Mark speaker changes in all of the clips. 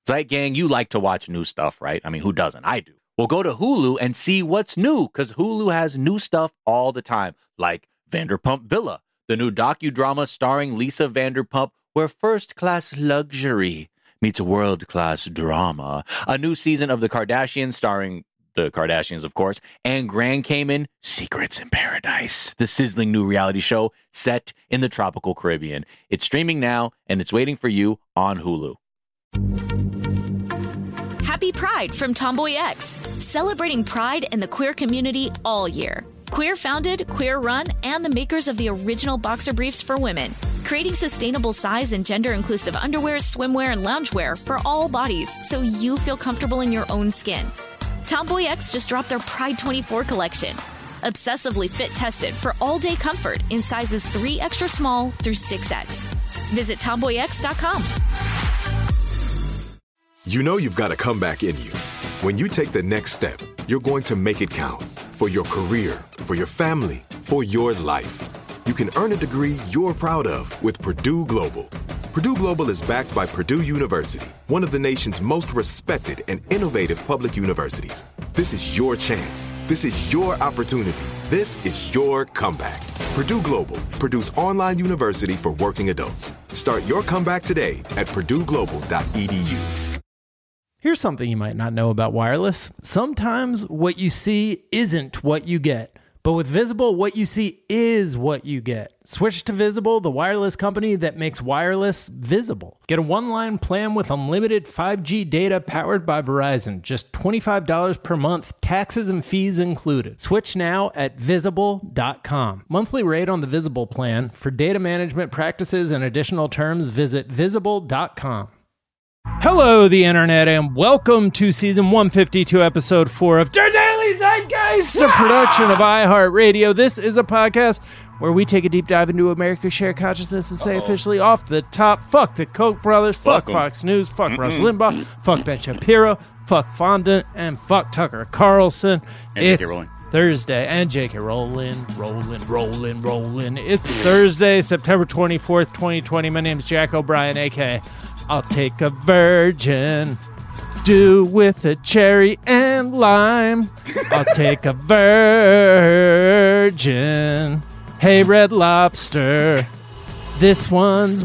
Speaker 1: Zeit Gang, you like to watch new stuff, right? I mean, who doesn't? I do. Well, go to Hulu and see what's new, because Hulu has new stuff all the time, like Vanderpump Villa, the new docudrama starring Lisa Vanderpump, where first-class luxury meets world-class drama. A new season of The Kardashians starring the Kardashians, of course, and Grand Cayman, Secrets in Paradise, the sizzling new reality show set in the tropical Caribbean. It's streaming now, and it's waiting for you on Hulu.
Speaker 2: Happy Pride from Tomboy X, celebrating pride and the queer community all year. Queer founded, queer run, and the makers of the original boxer briefs for women, creating sustainable size and gender inclusive underwear, swimwear, and loungewear for all bodies so you feel comfortable in your own skin. Tomboy X just dropped their Pride 24 collection. Obsessively fit tested for all day comfort in sizes 3 extra small through 6X. Visit tomboyx.com.
Speaker 3: You know you've got a comeback in you. When you take the next step, you're going to make it count. For your career, for your family, for your life. You can earn a degree you're proud of with Purdue Global. Purdue Global is backed by Purdue University, one of the nation's most respected and innovative public universities. This is your chance. This is your opportunity. This is your comeback. Purdue Global, Purdue's online university for working adults. Start your comeback today at purdueglobal.edu.
Speaker 4: Here's something you might not know about wireless. Sometimes what you see isn't what you get. But with Visible, what you see is what you get. Switch to Visible, the wireless company that makes wireless visible. Get a one-line plan with unlimited 5G data powered by Verizon. Just $25 per month, taxes and fees included. Switch now at Visible.com. Monthly rate on the Visible plan. For data management practices and additional terms, visit Visible.com. Hello, the internet, and welcome to season 152, episode 4 of The Daily Zeitgeist, a production of iHeartRadio. This is a podcast where we take a deep dive into America's shared consciousness and say officially off the top, fuck the Koch brothers, fuck Fox News, fuck Rush Limbaugh, fuck Ben Shapiro, fuck Fondant, and fuck Tucker Carlson.
Speaker 5: And J.K. Rowling.
Speaker 4: Thursday, and J.K. Rowling. It's Thursday, September 24th, 2020. My name is Jack O'Brien, a.k.a. I'll take a virgin, do with a cherry and lime. I'll take a virgin. Hey, Red Lobster, this one's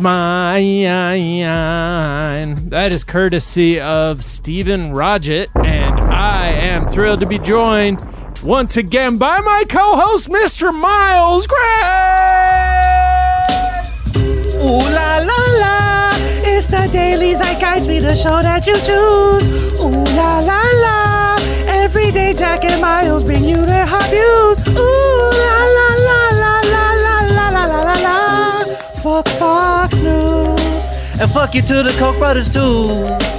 Speaker 4: mine. That is courtesy of Stephen Rodgett, and I am thrilled to be joined once again by my co-host, Mr. Miles Gray.
Speaker 6: Ooh la la la. It's the Daily Zeitgeist, be the show that you choose. Ooh la la la. Every day Jack and Miles bring you their hot views. Ooh la la la la la la la la la la. Fuck Fox News. And fuck you to the Koch brothers too.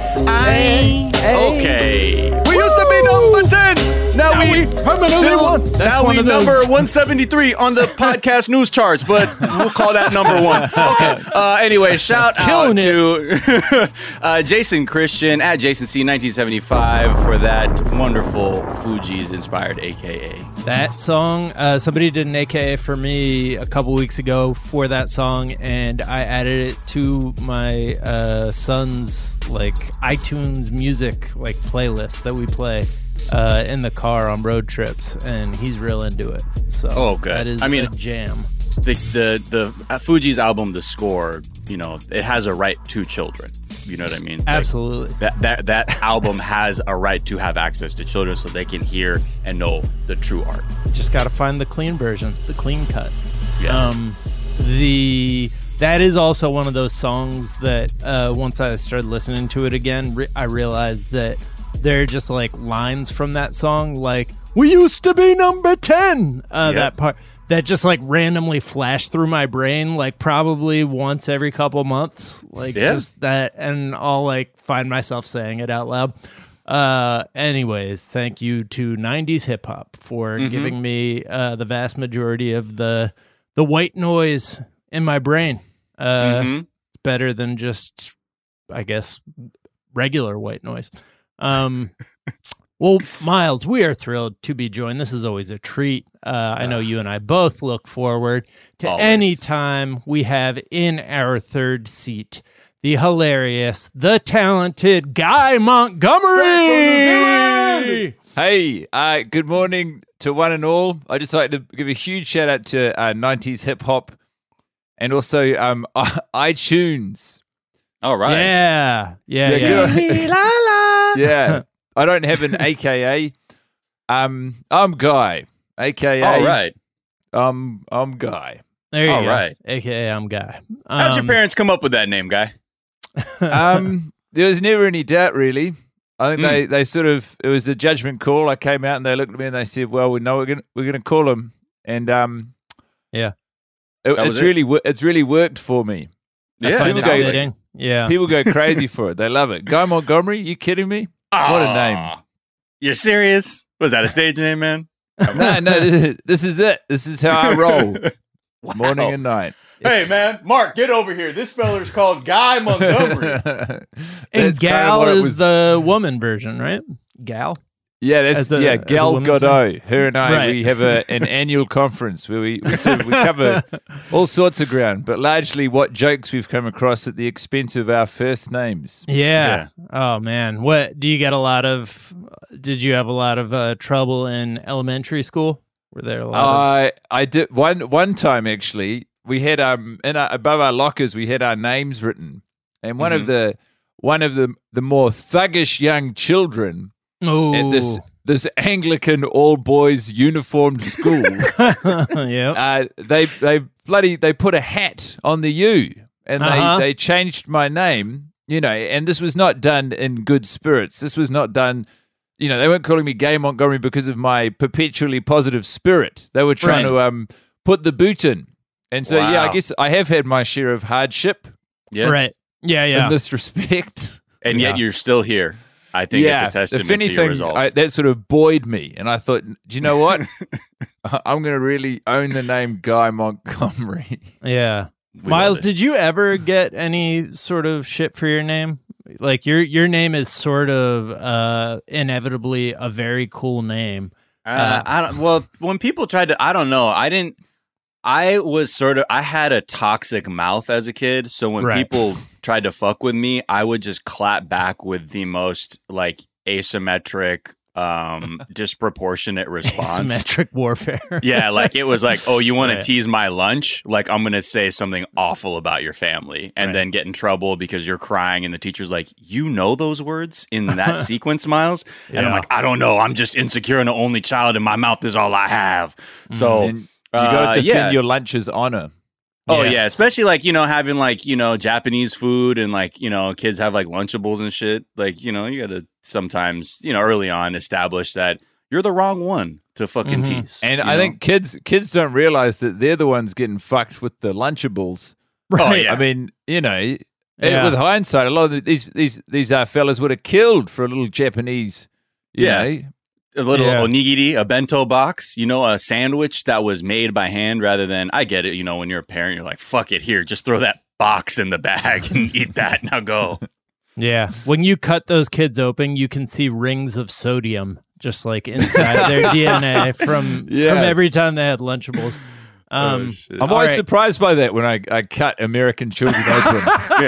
Speaker 5: Okay.
Speaker 7: We used to be number 10. Now we
Speaker 4: permanently won.
Speaker 7: Now we number 173 on the podcast news charts, but we'll call that number 1. Okay. Anyway, shout out to Jason Christian at JasonC1975 for that wonderful Fugees inspired AKA.
Speaker 4: That song, somebody did an AKA for me a couple weeks ago for that song, and I added it to my son's iTunes music playlist that we play in the car on road trips, and he's real into it. So
Speaker 5: good.
Speaker 4: That is a jam.
Speaker 5: The Fugees album, The Score, it has a right to children. You know what I mean?
Speaker 4: Absolutely.
Speaker 5: That album has a right to have access to children so they can hear and know the true art.
Speaker 4: Just got to find the clean version, the clean cut.
Speaker 5: Yeah.
Speaker 4: That is also one of those songs that once I started listening to it again, I realized that there are just lines from that song, we used to be number 10. That part that just randomly flashed through my brain, probably once every couple months, just that, and I'll find myself saying it out loud. Anyways, thank you to 90s hip hop for giving me the vast majority of the white noise in my brain. It's better than just, I guess, regular white noise. Well, Miles, we are thrilled to be joined. This is always a treat. I know you and I both look forward to any time we have in our third seat the hilarious, the talented Guy Montgomery.
Speaker 8: Hey, good morning to one and all. I'd just like to give a huge shout out to 90s hip hop and also iTunes.
Speaker 7: All right.
Speaker 4: Yeah.
Speaker 8: Yeah. I don't have an AKA. I'm Guy. AKA.
Speaker 7: All right.
Speaker 8: I'm Guy.
Speaker 4: There you
Speaker 7: All
Speaker 4: go.
Speaker 7: right.
Speaker 4: AKA I'm Guy.
Speaker 7: How'd your parents come up with that name, Guy?
Speaker 8: There was never any doubt, really. I think they sort of, it was a judgment call. I came out and they looked at me and they said, well, we know we're gonna call him. And it's really worked for me.
Speaker 7: Yeah.
Speaker 8: People go crazy for it. They love it. Guy Montgomery, you kidding me? What a name.
Speaker 7: You're serious? Was that a stage name, man?
Speaker 8: No, this is it. This is how I roll.
Speaker 7: Wow.
Speaker 8: Morning and night.
Speaker 7: Hey, man, Mark, get over here. This feller's called Guy Montgomery.
Speaker 4: And Gal is the woman version, right? Gal?
Speaker 8: Yeah, Gal Godot. Her and I,
Speaker 4: Right.
Speaker 8: we have an annual conference where we cover all sorts of ground, but largely what jokes we've come across at the expense of our first names.
Speaker 4: Yeah. Oh, man. Did you have a lot of trouble in elementary school? Were there a lot
Speaker 8: I did one time actually. We had above our lockers we had our names written, and one of the more thuggish young children at this Anglican all boys uniformed school. They put a hat on the U, and they changed my name. And this was not done in good spirits. This was not done. They weren't calling me Guy Montgomery because of my perpetually positive spirit. They were trying to put the boot in. And so,
Speaker 7: Wow.
Speaker 8: I guess I have had my share of hardship.
Speaker 7: Yeah.
Speaker 4: Right. Yeah.
Speaker 8: In this respect.
Speaker 7: And yet you're still here. I think it's a testament to your resolve.
Speaker 8: That sort of buoyed me. And I thought, do you know what? I'm going to really own the name Guy Montgomery.
Speaker 4: Yeah.
Speaker 7: We
Speaker 4: Miles,
Speaker 7: love it.
Speaker 4: did you ever get any sort of shit for your name? Like your name is sort of inevitably a very cool name.
Speaker 7: When people tried to, I don't know. I had a toxic mouth as a kid. So when people tried to fuck with me, I would just clap back with the most like asymmetric, disproportionate response.
Speaker 4: Asymmetric warfare.
Speaker 7: Yeah, like it was like, oh, you want to tease my lunch? Like I'm going to say something awful about your family and then get in trouble because you're crying and the teacher's like, you know those words in that sequence, Miles? And I'm like, I don't know. I'm just insecure and an only child and my mouth is all I have. So
Speaker 8: And you got to defend your lunch's honor.
Speaker 7: Oh yeah, especially like, having like, Japanese food and like, kids have like Lunchables and shit. Like, you got to sometimes, early on establish that you're the wrong one to fucking tease.
Speaker 8: And I think kids don't realize that they're the ones getting fucked with the Lunchables.
Speaker 7: Oh yeah.
Speaker 8: I mean, with hindsight, a lot of these fellas would have killed for a little Japanese, you know.
Speaker 7: A little onigiri, a bento box, a sandwich that was made by hand rather than, I get it, when you're a parent, you're like, fuck it, here, just throw that box in the bag and eat that, now go.
Speaker 4: Yeah. When you cut those kids open, you can see rings of sodium just like inside their DNA from every time they had Lunchables.
Speaker 8: I'm always surprised by that when I cut American children open.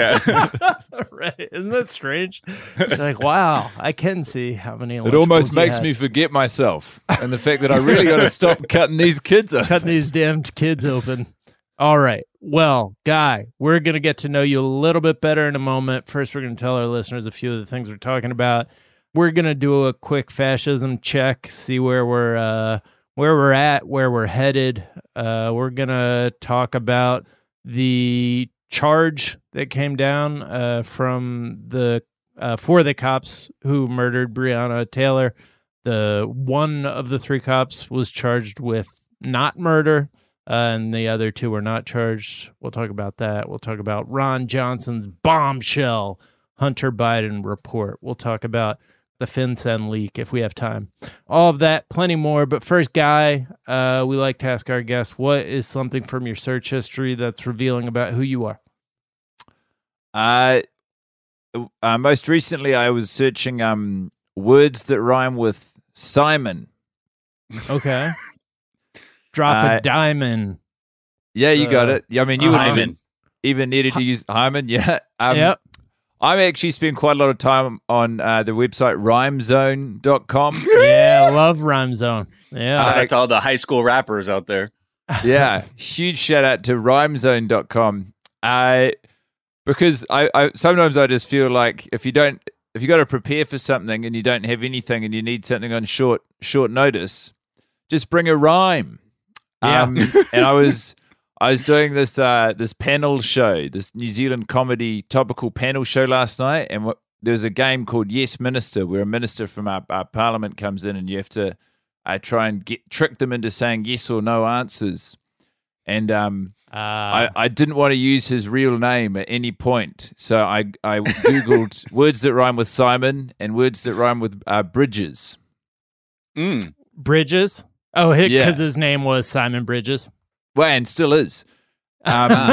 Speaker 4: Right. Isn't that strange? It's like, wow, I can see how many
Speaker 8: It almost makes me forget myself and the fact that I really got to stop cutting these kids open.
Speaker 4: Cutting these damned kids open. All right. Well, Guy, we're going to get to know you a little bit better in a moment. First, we're going to tell our listeners a few of the things we're talking about. We're going to do a quick fascism check, see where we're at, where we're headed. We're going to talk about the charge that came down for the cops who murdered Breonna Taylor. One of the three cops was charged with not murder, and the other two were not charged. We'll talk about that. We'll talk about Ron Johnson's bombshell Hunter Biden report. We'll talk about the FinCEN leak if we have time. All of that, plenty more. But first, Guy, we like to ask our guests, what is something from your search history that's revealing about who you are?
Speaker 8: Most recently, I was searching words that rhyme with Simon.
Speaker 4: Okay. Drop a diamond.
Speaker 8: Yeah, you got it. I mean, you would
Speaker 7: Hyman.
Speaker 8: even needed to use Hyman. Yeah.
Speaker 4: Yep.
Speaker 8: I've actually spent quite a lot of time on the website rhymezone.com.
Speaker 4: Yeah, love Rhyme Zone. Yeah.
Speaker 7: Shout out to all the high school rappers out there.
Speaker 8: Yeah, huge shout out to rhymezone.com. Because I sometimes I just feel like if you got to prepare for something and you don't have anything and you need something on short notice, just bring a rhyme.
Speaker 4: Yeah.
Speaker 8: And I was doing this panel show, this New Zealand comedy topical panel show last night, and there was a game called Yes Minister, where a minister from our parliament comes in and you have to try and trick them into saying yes or no answers. And I didn't want to use his real name at any point, so I Googled words that rhyme with Simon and words that rhyme with Bridges.
Speaker 4: Bridges? Oh, because his name was Simon Bridges.
Speaker 8: Well, and still is. Yeah.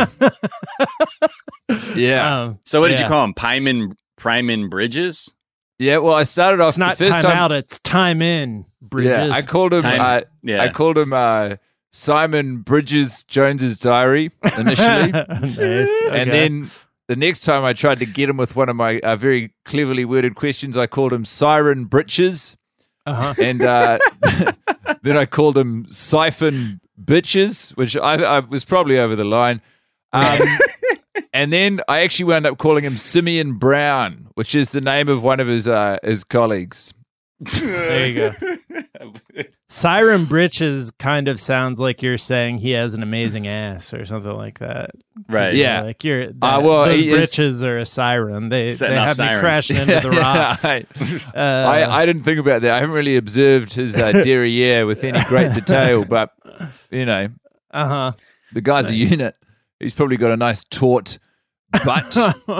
Speaker 7: So what did you call him? Primon Bridges?
Speaker 8: Yeah, well, I started off
Speaker 4: It's not
Speaker 8: the first
Speaker 4: time
Speaker 8: time
Speaker 4: out, it's time in Bridges.
Speaker 8: Yeah, I called him I called him Simon Bridges Jones's Diary initially.
Speaker 4: Nice. Okay.
Speaker 8: And then the next time I tried to get him with one of my very cleverly worded questions, I called him Siren Britches. And then I called him Siphon Bitches, which I was probably over the line. And then I actually wound up calling him Simeon Brown, which is the name of one of his colleagues.
Speaker 4: There you go. Siren Britches kind of sounds like you're saying he has an amazing ass or something like that.
Speaker 7: Right.
Speaker 8: Yeah.
Speaker 4: Like those
Speaker 8: he
Speaker 4: britches are a siren. They have me
Speaker 7: sirens.
Speaker 4: crashing into the rocks.
Speaker 8: I didn't think about that. I haven't really observed his derriere with any great detail, but, the guy's a unit. He's probably got a nice taut butt.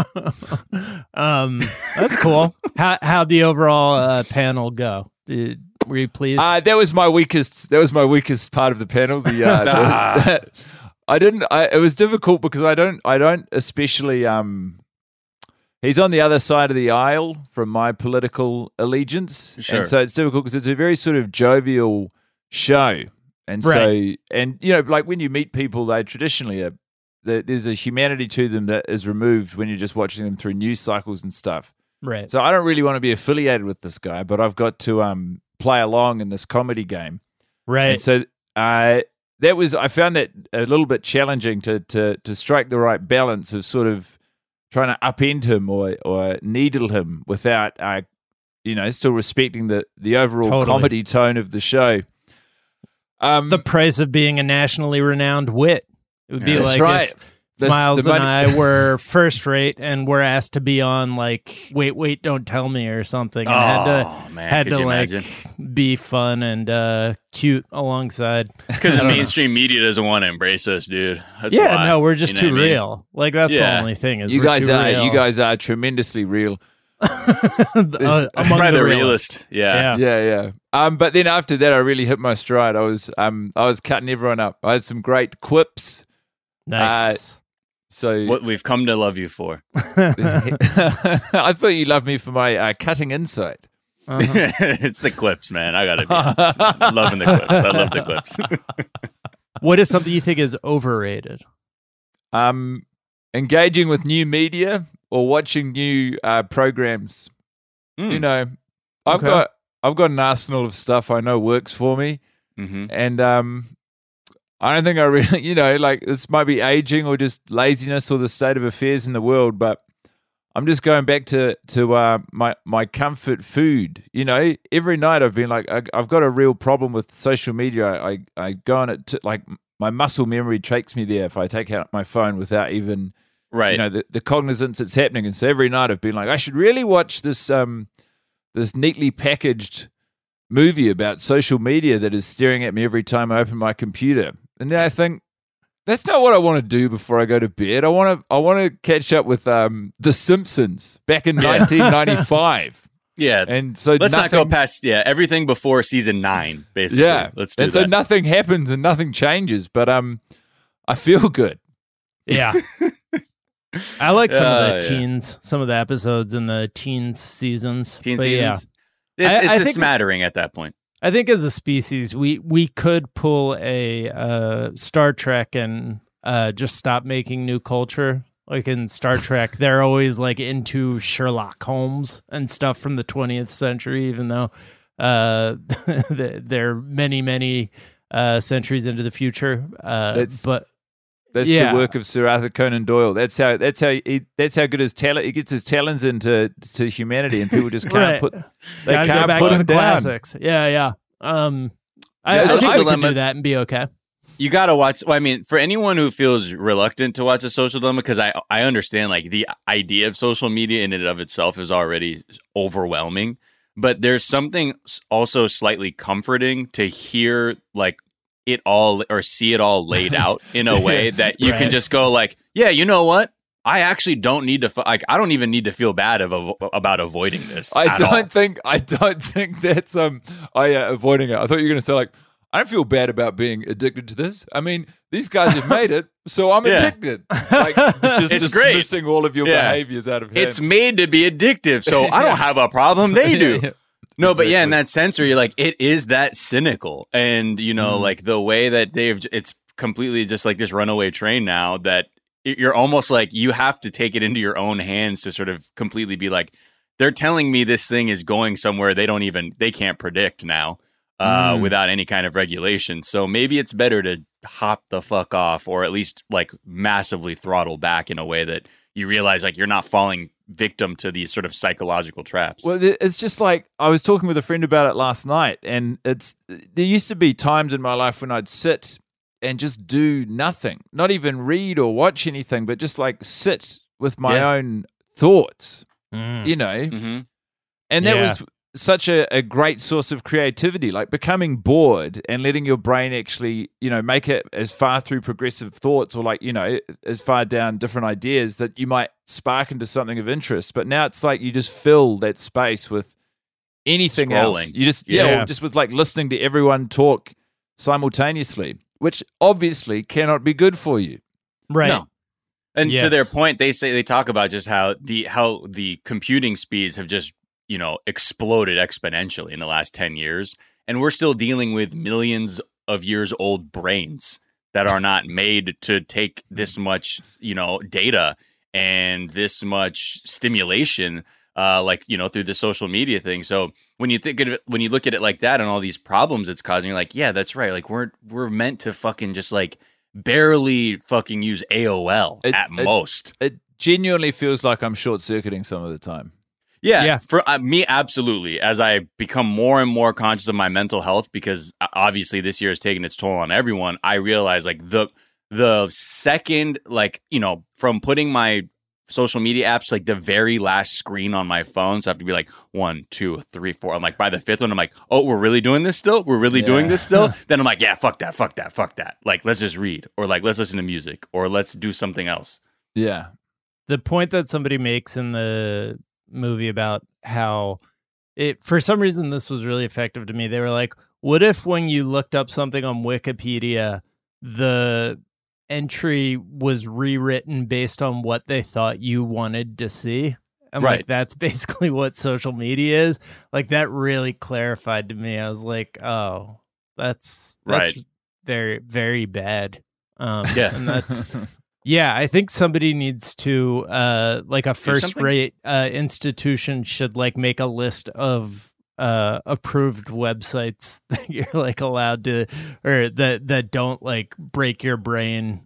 Speaker 4: That's cool. How'd the overall panel go? Were you pleased?
Speaker 8: That was my weakest part of the panel. It was difficult because I don't especially. He's on the other side of the aisle from my political allegiance,
Speaker 7: Sure.
Speaker 8: and so it's difficult because it's a very sort of jovial show, and
Speaker 4: Right.
Speaker 8: like when you meet people, they traditionally there's a humanity to them that is removed when you're just watching them through news cycles and stuff.
Speaker 4: Right.
Speaker 8: So I don't really want to be affiliated with this guy, but I've got to play along in this comedy game.
Speaker 4: Right.
Speaker 8: And so I found that a little bit challenging to strike the right balance of sort of trying to upend him or needle him without still respecting the overall comedy tone of the show.
Speaker 4: The price of being a nationally renowned wit. It would be like
Speaker 8: right.
Speaker 4: if Miles and I were first rate and were asked to be on like Wait, Don't Tell Me or something, and had to
Speaker 7: imagine?
Speaker 4: be fun and cute alongside.
Speaker 7: It's because the mainstream media doesn't want to embrace us, dude. That's
Speaker 4: Yeah,
Speaker 7: why.
Speaker 4: no, we're just
Speaker 7: You know
Speaker 4: too
Speaker 7: what I mean?
Speaker 4: real. Like that's the only thing is
Speaker 8: You
Speaker 4: we're
Speaker 8: guys
Speaker 4: too
Speaker 8: are
Speaker 4: real.
Speaker 8: you guys are tremendously real.
Speaker 4: Among
Speaker 7: Probably
Speaker 4: the
Speaker 7: the
Speaker 4: realists.
Speaker 7: realist. Yeah.
Speaker 8: Yeah. But then after that, I really hit my stride. I was cutting everyone up. I had some great quips.
Speaker 4: Nice.
Speaker 8: So
Speaker 7: What we've come to love you for.
Speaker 8: I thought you loved me for my cutting insight.
Speaker 7: It's the clips, man. I gotta be honest. Loving the clips. I love the clips.
Speaker 4: What is something you think is overrated?
Speaker 8: Engaging with new media or watching new programs. You know, I've got an arsenal of stuff I know works for me, and I don't think I really, like this might be aging or just laziness or the state of affairs in the world, but I'm just going back to my comfort food. Every night I've been like, I've got a real problem with social media. I go on it like my muscle memory takes me there if I take out my phone without even the cognizance it's happening. And so every night I've been like, I should really watch this this neatly packaged movie about social media that is staring at me every time I open my computer. And then I think, that's not what I want to do before I go to bed. I want to catch up with The Simpsons back in 1995.
Speaker 7: Yeah.
Speaker 8: And so
Speaker 7: let's not go past everything before season 9, basically.
Speaker 8: Yeah.
Speaker 7: Let's do
Speaker 8: and
Speaker 7: that.
Speaker 8: so nothing happens and nothing changes, but I feel good.
Speaker 4: Yeah. I like some of the teens, some of the episodes in the teens seasons.
Speaker 7: Teen
Speaker 4: But
Speaker 7: seasons.
Speaker 4: yeah.
Speaker 7: It's
Speaker 4: I
Speaker 7: a
Speaker 4: think-
Speaker 7: smattering at that point.
Speaker 4: I think as a species, we could pull a Star Trek and just stop making new culture. Like in Star Trek, they're always like into Sherlock Holmes and stuff from the 20th century, even though they're many centuries into the future.
Speaker 8: That's the work of Sir Arthur Conan Doyle. That's how good his talent. He gets his talents into humanity, and people just can't put. They
Speaker 4: Gotta
Speaker 8: can't
Speaker 4: go back
Speaker 8: put
Speaker 4: to
Speaker 8: him
Speaker 4: the
Speaker 8: down.
Speaker 4: classics. Yeah. I think we can do that and be okay.
Speaker 7: You got to watch. Well, I mean, for anyone who feels reluctant to watch a Social Dilemma, because I understand like the idea of social media in and of itself is already overwhelming. But there's something also slightly comforting to hear like it all or see it all laid out in a way that you can just go like, yeah, you know what? I actually don't need to I don't even need to feel bad about avoiding this.
Speaker 8: I don't think that's avoiding it. I thought you were going to say like, I don't feel bad about being addicted to this. I mean, these guys have made it, so I'm addicted. Like, it's just dismissing all of your behaviors out of hand.
Speaker 7: It's made to be addictive, so I don't have a problem. They do. No, but in that sense where you're like, it is that cynical. And, you know, like the way that it's completely just like this runaway train now that you're almost like you have to take it into your own hands to sort of completely be like, they're telling me this thing is going somewhere they can't predict now. Without any kind of regulation. So maybe it's better to hop the fuck off or at least like massively throttle back in a way that you realize like you're not falling victim to these sort of psychological traps.
Speaker 8: Well, it's just like I was talking with a friend about it last night, and there used to be times in my life when I'd sit and just do nothing, not even read or watch anything, but just like sit with my own thoughts, you know? And that was such a great source of creativity, like becoming bored and letting your brain actually, you know, make it as far through progressive thoughts or like, you know, as far down different ideas that you might spark into something of interest. But now it's like you just fill that space with anything else. You just, or just with like listening to everyone talk simultaneously, which obviously cannot be good for you.
Speaker 4: Right.
Speaker 7: No. And to their point, they talk about just how the computing speeds have just, you know, exploded exponentially in the last 10 years. And we're still dealing with millions of years old brains that are not made to take this much, you know, data and this much stimulation, like, you know, through the social media thing. So when you think of it, when you look at it like that and all these problems it's causing, you're like, yeah, that's right. Like we're meant to fucking just like barely fucking use AOL at most.
Speaker 8: It genuinely feels like I'm short circuiting some of the time.
Speaker 7: Yeah, for me, absolutely. As I become more and more conscious of my mental health, because obviously this year has taken its toll on everyone, I realize like the second, like, you know, from putting my social media apps, like the very last screen on my phone, so I have to be like 1, 2, 3, 4. I'm like by the fifth one, I'm like, oh, we're really doing this still? We're really doing this still? Then I'm like, yeah, fuck that. Like, let's just read, or like, let's listen to music, or let's do something else.
Speaker 8: Yeah.
Speaker 4: The point that somebody makes in the movie about how it, for some reason, this was really effective to me. They were like, what if when you looked up something on Wikipedia, the entry was rewritten based on what they thought you wanted to see? And like, that's basically what social media is. Like, that really clarified to me. I was like, oh, that's very, very bad. And that's... Yeah, I think somebody needs to, like a first-rate institution should like make a list of approved websites that you're like allowed to, or that don't like break your brain,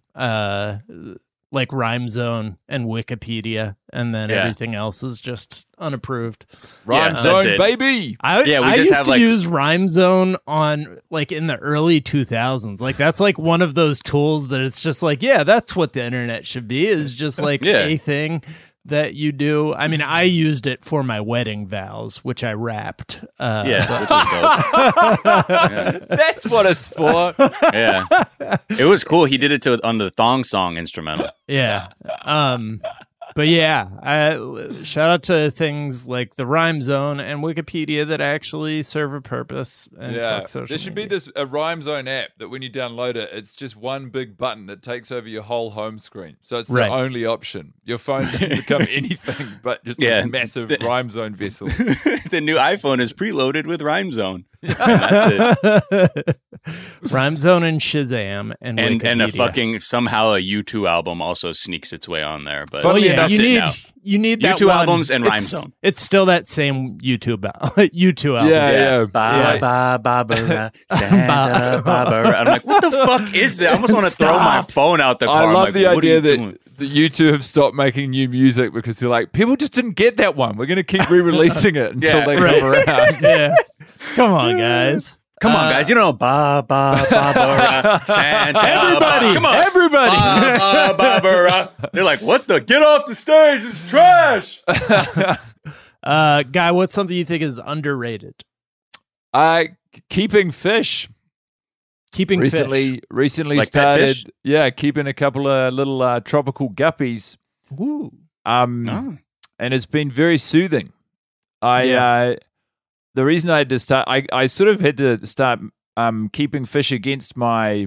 Speaker 4: like RhymeZone and Wikipedia, and then everything else is just unapproved.
Speaker 8: RhymeZone, baby.
Speaker 4: I used to use RhymeZone on like in the early 2000s. Like that's like one of those tools that it's just like, yeah, that's what the internet should be, is just like a thing that you do. I mean, I used it for my wedding vows, which I rapped.
Speaker 7: Which is dope.
Speaker 8: That's what it's for.
Speaker 7: Yeah, it was cool. He did it on the Thong Song instrumental.
Speaker 4: Yeah. But yeah, shout out to things like the RhymeZone and Wikipedia that actually serve a purpose. And fuck social
Speaker 8: there should
Speaker 4: media.
Speaker 8: be a RhymeZone app that when you download it, it's just one big button that takes over your whole home screen. So it's the only option. Your phone doesn't become anything but just this massive RhymeZone vessel.
Speaker 7: The new iPhone is preloaded with RhymeZone. That's it.
Speaker 4: Rhyme Zone and Shazam and
Speaker 7: And a
Speaker 4: Wikipedia.
Speaker 7: fucking somehow a U2 album also sneaks its way on there. But
Speaker 8: Funny enough,
Speaker 4: you need that
Speaker 7: U2
Speaker 4: one.
Speaker 7: albums and Rhyme
Speaker 4: It's-
Speaker 7: Zone.
Speaker 4: It's still that same U2 album.
Speaker 8: Yeah.
Speaker 7: Ba ba Barbara, Santa Barbara. I'm like, what the fuck is that? I almost want to throw my phone out the car.
Speaker 8: I
Speaker 7: I'm
Speaker 8: love
Speaker 7: like,
Speaker 8: the
Speaker 7: what are
Speaker 8: idea
Speaker 7: you
Speaker 8: that
Speaker 7: doing?
Speaker 8: you two have stopped making new music because they're like, people just didn't get that one. We're going to keep re-releasing it until
Speaker 7: Yeah,
Speaker 8: they
Speaker 4: right.
Speaker 8: come around.
Speaker 4: Yeah. Come on, guys.
Speaker 7: Come on, guys. You know, ba ba Barbara, Santa.
Speaker 4: Everybody,
Speaker 7: come on,
Speaker 4: everybody.
Speaker 7: Ba, Barbara. They're like, what the? Get off the stage! It's trash.
Speaker 4: Guy, what's something you think is underrated?
Speaker 8: Keeping fish.
Speaker 4: Keeping
Speaker 8: Recently
Speaker 7: Like pet
Speaker 8: started,
Speaker 7: fish?
Speaker 8: keeping a couple of little tropical guppies.
Speaker 4: fish. Woo.
Speaker 7: Oh.
Speaker 8: And it's been very soothing. The reason I had to start, I sort of had to start keeping fish against my.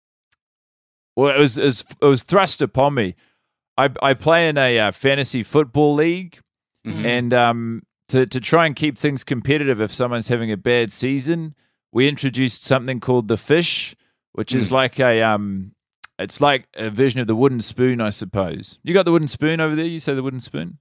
Speaker 8: Well, it was thrust upon me. I play in a fantasy football league, and to try and keep things competitive, if someone's having a bad season, we introduced something called the fish, which is like it's like a version of the wooden spoon, I suppose. You got the wooden spoon over there? You say the wooden spoon?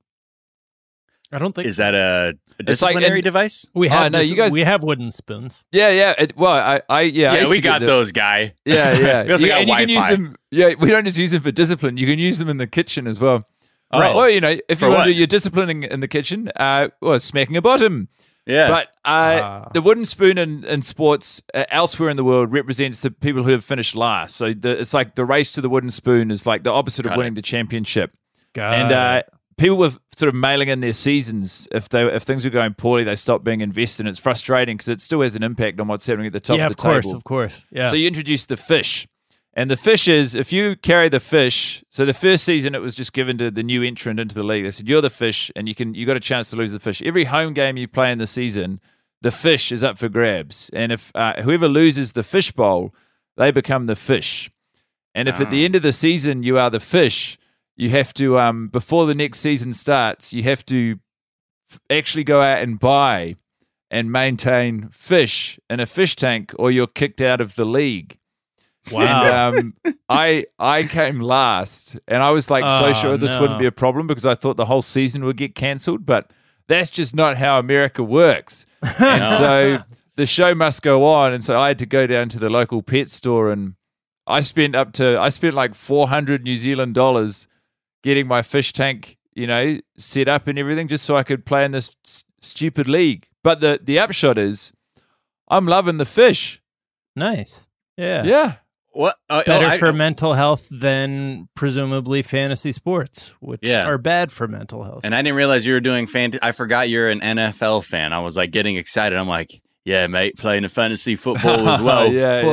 Speaker 4: I don't think
Speaker 7: Is that a
Speaker 8: It's like-
Speaker 7: disciplinary
Speaker 8: and-
Speaker 7: device?
Speaker 4: we have.
Speaker 8: no, you guys-
Speaker 4: we have wooden spoons.
Speaker 8: Yeah. I
Speaker 7: Yeah,
Speaker 8: used
Speaker 7: we
Speaker 8: to get
Speaker 7: got
Speaker 8: them.
Speaker 7: those, guy.
Speaker 8: Yeah.
Speaker 7: We also got
Speaker 8: and you can use
Speaker 7: Wi-Fi.
Speaker 8: them. Yeah, we don't just use them for discipline. You can use them in the kitchen as well.
Speaker 7: Oh.
Speaker 8: Right. Well, you know, if
Speaker 7: For
Speaker 8: you want
Speaker 7: what?
Speaker 8: to do your disciplining in the kitchen, smacking a bottom.
Speaker 7: Yeah.
Speaker 8: But the wooden spoon in sports elsewhere in the world represents the people who have finished last. So it's like the race to the wooden spoon is like the opposite of
Speaker 7: Got
Speaker 8: winning the championship.
Speaker 4: God.
Speaker 8: People were sort of mailing in their seasons. If things were going poorly, they stopped being invested. And it's frustrating because it still has an impact on what's happening at the top
Speaker 4: yeah,
Speaker 8: of
Speaker 4: of
Speaker 8: the
Speaker 4: course,
Speaker 8: table.
Speaker 4: of course. Yeah.
Speaker 8: So you introduce the fish. And the fish is, if you carry the fish, so the first season it was just given to the new entrant into the league. They said, you're the fish, and you got a chance to lose the fish. Every home game you play in the season, the fish is up for grabs. And if whoever loses the fish bowl, they become the fish. And if at the end of the season you are the fish, you have to, before the next season starts, you have to actually go out and buy and maintain fish in a fish tank, or you're kicked out of the league.
Speaker 4: wow.
Speaker 8: And I came last, and I was like so
Speaker 4: Oh,
Speaker 8: sure this
Speaker 4: no.
Speaker 8: wouldn't be a problem because I thought the whole season would get cancelled, but that's just not how America works. And so the show must go on, and so I had to go down to the local pet store, and I spent like 400 New Zealand dollars getting my fish tank, set up and everything, just so I could play in this stupid league. But the upshot is, I'm loving the fish.
Speaker 4: Nice. Yeah.
Speaker 8: Yeah.
Speaker 7: What?
Speaker 4: Better for mental health than presumably fantasy sports, which
Speaker 7: Yeah.
Speaker 4: are bad for mental health.
Speaker 7: And I didn't realize you were doing I forgot you're an NFL fan. I was like getting excited. I'm like, yeah, mate, playing a fantasy football as well.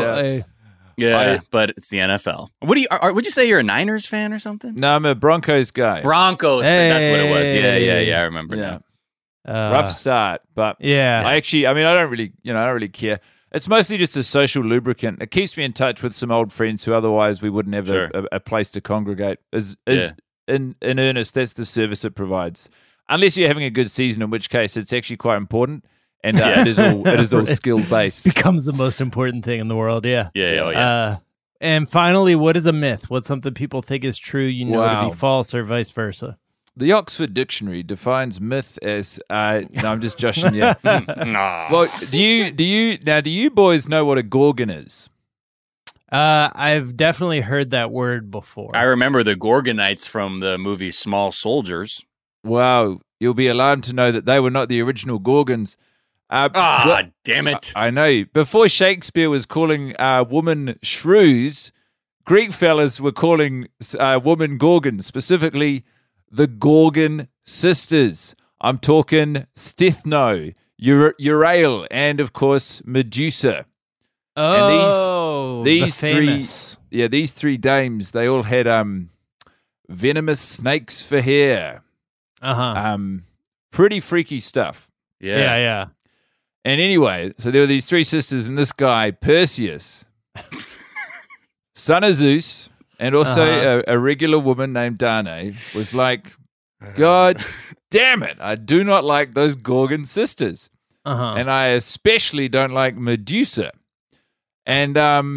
Speaker 8: yeah.
Speaker 7: But it's the NFL. What do you? Would you say you're a Niners fan or something?
Speaker 8: No, I'm a Broncos guy.
Speaker 7: Broncos. That's what it was. Yeah. I remember
Speaker 8: Yeah.
Speaker 7: now.
Speaker 8: Rough start, but
Speaker 4: Yeah.
Speaker 8: I don't really care. It's mostly just a social lubricant. It keeps me in touch with some old friends who otherwise we wouldn't have
Speaker 7: Sure.
Speaker 8: a place to congregate.
Speaker 7: Yeah.
Speaker 8: In earnest, that's the service it provides. Unless you're having a good season, in which case it's actually quite important, and it is all skill based.
Speaker 4: becomes the most important thing in the world. Yeah.
Speaker 7: Yeah.
Speaker 4: And finally, what is a myth? What's something people think is true, to
Speaker 8: Wow.
Speaker 4: be false, or vice versa?
Speaker 8: The Oxford Dictionary defines myth as no, I'm just joshing you.
Speaker 7: Nah.
Speaker 8: Well, do you boys know what a gorgon is?
Speaker 4: I've definitely heard that word before.
Speaker 7: I remember the Gorgonites from the movie Small Soldiers.
Speaker 8: Wow, you'll be alarmed to know that they were not the original Gorgons.
Speaker 7: Damn it.
Speaker 8: I know. Before Shakespeare was calling woman shrews, Greek fellas were calling woman gorgons, specifically the Gorgon sisters. I'm talking Stithno, Euryale, and of course Medusa.
Speaker 4: Oh,
Speaker 8: these
Speaker 4: the
Speaker 8: three-
Speaker 4: famous.
Speaker 8: Yeah, these three dames, they all had venomous snakes for hair.
Speaker 4: Uh-huh.
Speaker 8: Pretty freaky stuff.
Speaker 4: Yeah.
Speaker 8: And anyway, so there were these three sisters, and this guy, Perseus, son of Zeus, and also a regular woman named Danae, was like, God damn it, I do not like those Gorgon sisters. and I especially don't like Medusa. And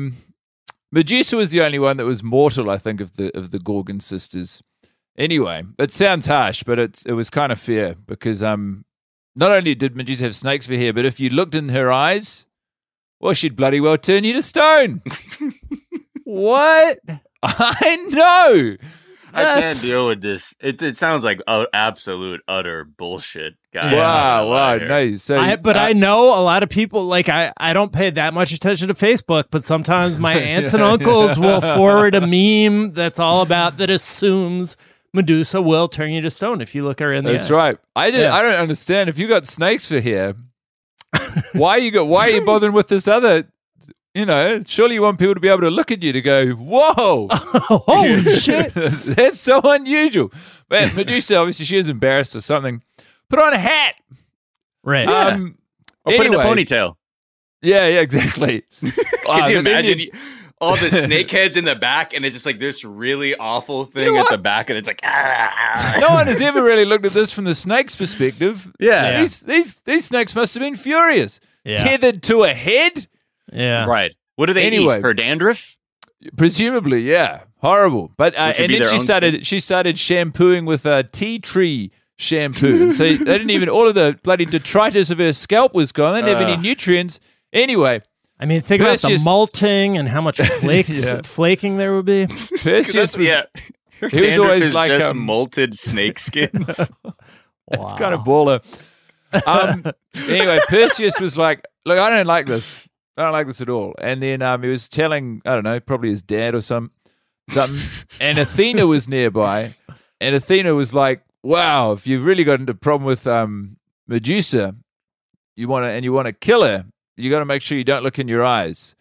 Speaker 8: Medusa was the only one that was mortal, I think, of the Gorgon sisters. Anyway, it sounds harsh, but it was kind of fair because not only did Medusa have snakes for hair, but if you looked in her eyes, well, she'd bloody well turn you to stone.
Speaker 4: What?
Speaker 8: I know.
Speaker 7: I can't deal with this. It sounds like absolute utter bullshit, guy.
Speaker 8: Wow, no. So,
Speaker 4: I know a lot of people, like, I don't pay that much attention to Facebook, but sometimes my aunts and uncles will forward a meme that's all about that assumes Medusa will turn you to stone if you look her in the eyes.
Speaker 8: That's right. I don't understand. If you got snakes for hair, why are you bothering with this other? Surely you want people to be able to look at you to go, whoa,
Speaker 4: holy shit,
Speaker 8: that's so unusual. But Medusa, obviously, she is embarrassed or something. Put on a hat,
Speaker 7: right? Or put in a ponytail.
Speaker 8: Yeah, exactly.
Speaker 7: Could you imagine all the snake heads in the back, and it's just like this really awful thing at the back, and it's like,
Speaker 8: No one has ever really looked at this from the snake's perspective.
Speaker 7: Yeah.
Speaker 8: These snakes must have been furious.
Speaker 4: Yeah.
Speaker 8: Tethered to a head.
Speaker 4: Yeah.
Speaker 7: Right. What do they eat? Her dandruff?
Speaker 8: Presumably, yeah. Horrible. But and then she started shampooing with tea tree shampoo. So they didn't even, all of the bloody detritus of her scalp was gone. They didn't have any nutrients. Anyway.
Speaker 4: I mean, think about the molting and how much flaking there would be.
Speaker 8: Perseus was,
Speaker 7: Her dandruff always is like just molted snake skins.
Speaker 8: It's kind of baller. Anyway, Perseus was like, look, I don't like this. I don't like this at all. And then he was telling, I don't know, probably his dad or something. And Athena was nearby. And Athena was like, wow, if you've really got into a problem with Medusa, you want to kill her, you got to make sure you don't look in her eyes.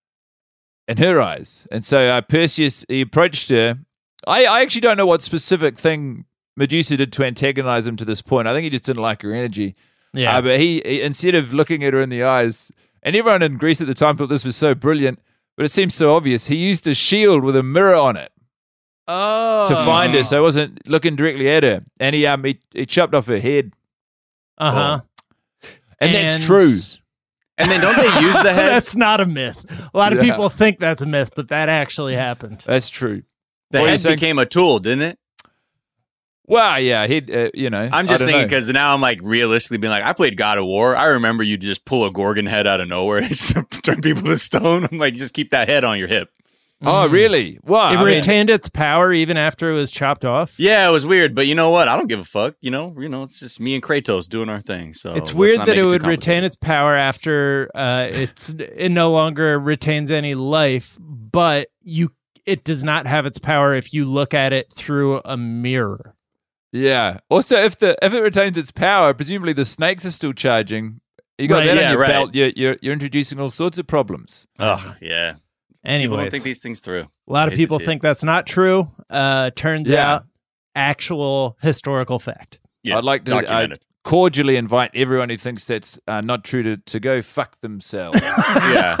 Speaker 8: And so Perseus, he approached her. I actually don't know what specific thing Medusa did to antagonize him to this point. I think he just didn't like her energy. Yeah. But he instead of looking at her in the eyes, and everyone in Greece at the time thought this was so brilliant, but it seems so obvious, he used a shield with a mirror on it to find her, so he wasn't looking directly at her. And he chopped off her head.
Speaker 4: And
Speaker 8: that's true.
Speaker 7: And then don't they use the head?
Speaker 4: That's not a myth. A lot of people think that's a myth, but that actually happened.
Speaker 8: That's true.
Speaker 7: The head became a tool, didn't it?
Speaker 8: Well, yeah,
Speaker 7: I'm just thinking because now I'm like realistically being like, I played God of War. I remember you just pull a Gorgon head out of nowhere and turn people to stone. I'm like, just keep that head on your hip.
Speaker 8: Oh, really? Well,
Speaker 4: it retained its power even after it was chopped off.
Speaker 7: Yeah, it was weird, but you know what? I don't give a fuck. It's just me and Kratos doing our thing. So
Speaker 4: it's weird that it would retain its power after it no longer retains any life, but it does not have its power if you look at it through a mirror.
Speaker 8: Yeah. Also, if it retains its power, presumably the snakes are still charging. You got that on your belt. You're introducing all sorts of problems.
Speaker 7: Oh, yeah.
Speaker 4: Anyways,
Speaker 7: people don't think these things through.
Speaker 4: A lot of people think that's not true. Turns out, actual historical fact.
Speaker 8: Yeah, I'd like to cordially invite everyone who thinks that's not true to go fuck themselves.
Speaker 7: Yeah.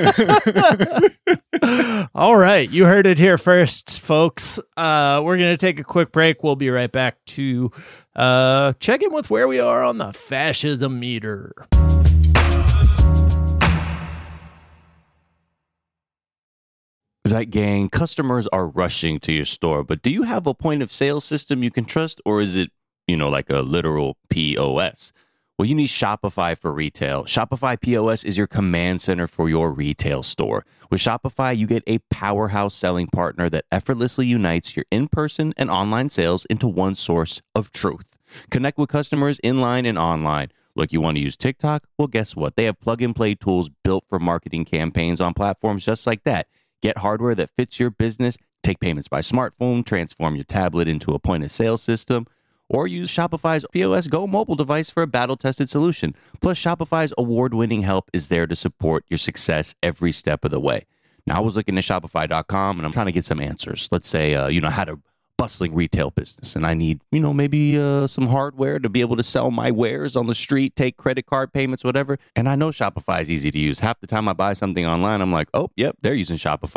Speaker 4: All right. You heard it here first, folks. We're going to take a quick break. We'll be right back to check in with where we are on the fascism meter.
Speaker 1: Zeit Gang, customers are rushing to your store, but do you have a point of sale system you can trust, or is it, like a literal POS? Well, you need Shopify for retail. Shopify POS is your command center for your retail store. With Shopify, you get a powerhouse selling partner that effortlessly unites your in-person and online sales into one source of truth. Connect with customers inline and online. Look, you want to use TikTok? Well, guess what? They have plug-and-play tools built for marketing campaigns on platforms just like that. Get hardware that fits your business, take payments by smartphone, transform your tablet into a point-of-sale system, or use Shopify's POS Go mobile device for a battle-tested solution. Plus, Shopify's award-winning help is there to support your success every step of the way. Now, I was looking at Shopify.com, and I'm trying to get some answers. Let's say, I had a bustling retail business, and I need, maybe some hardware to be able to sell my wares on the street, take credit card payments, whatever. And I know Shopify is easy to use. Half the time I buy something online, I'm like, oh, yep, they're using Shopify.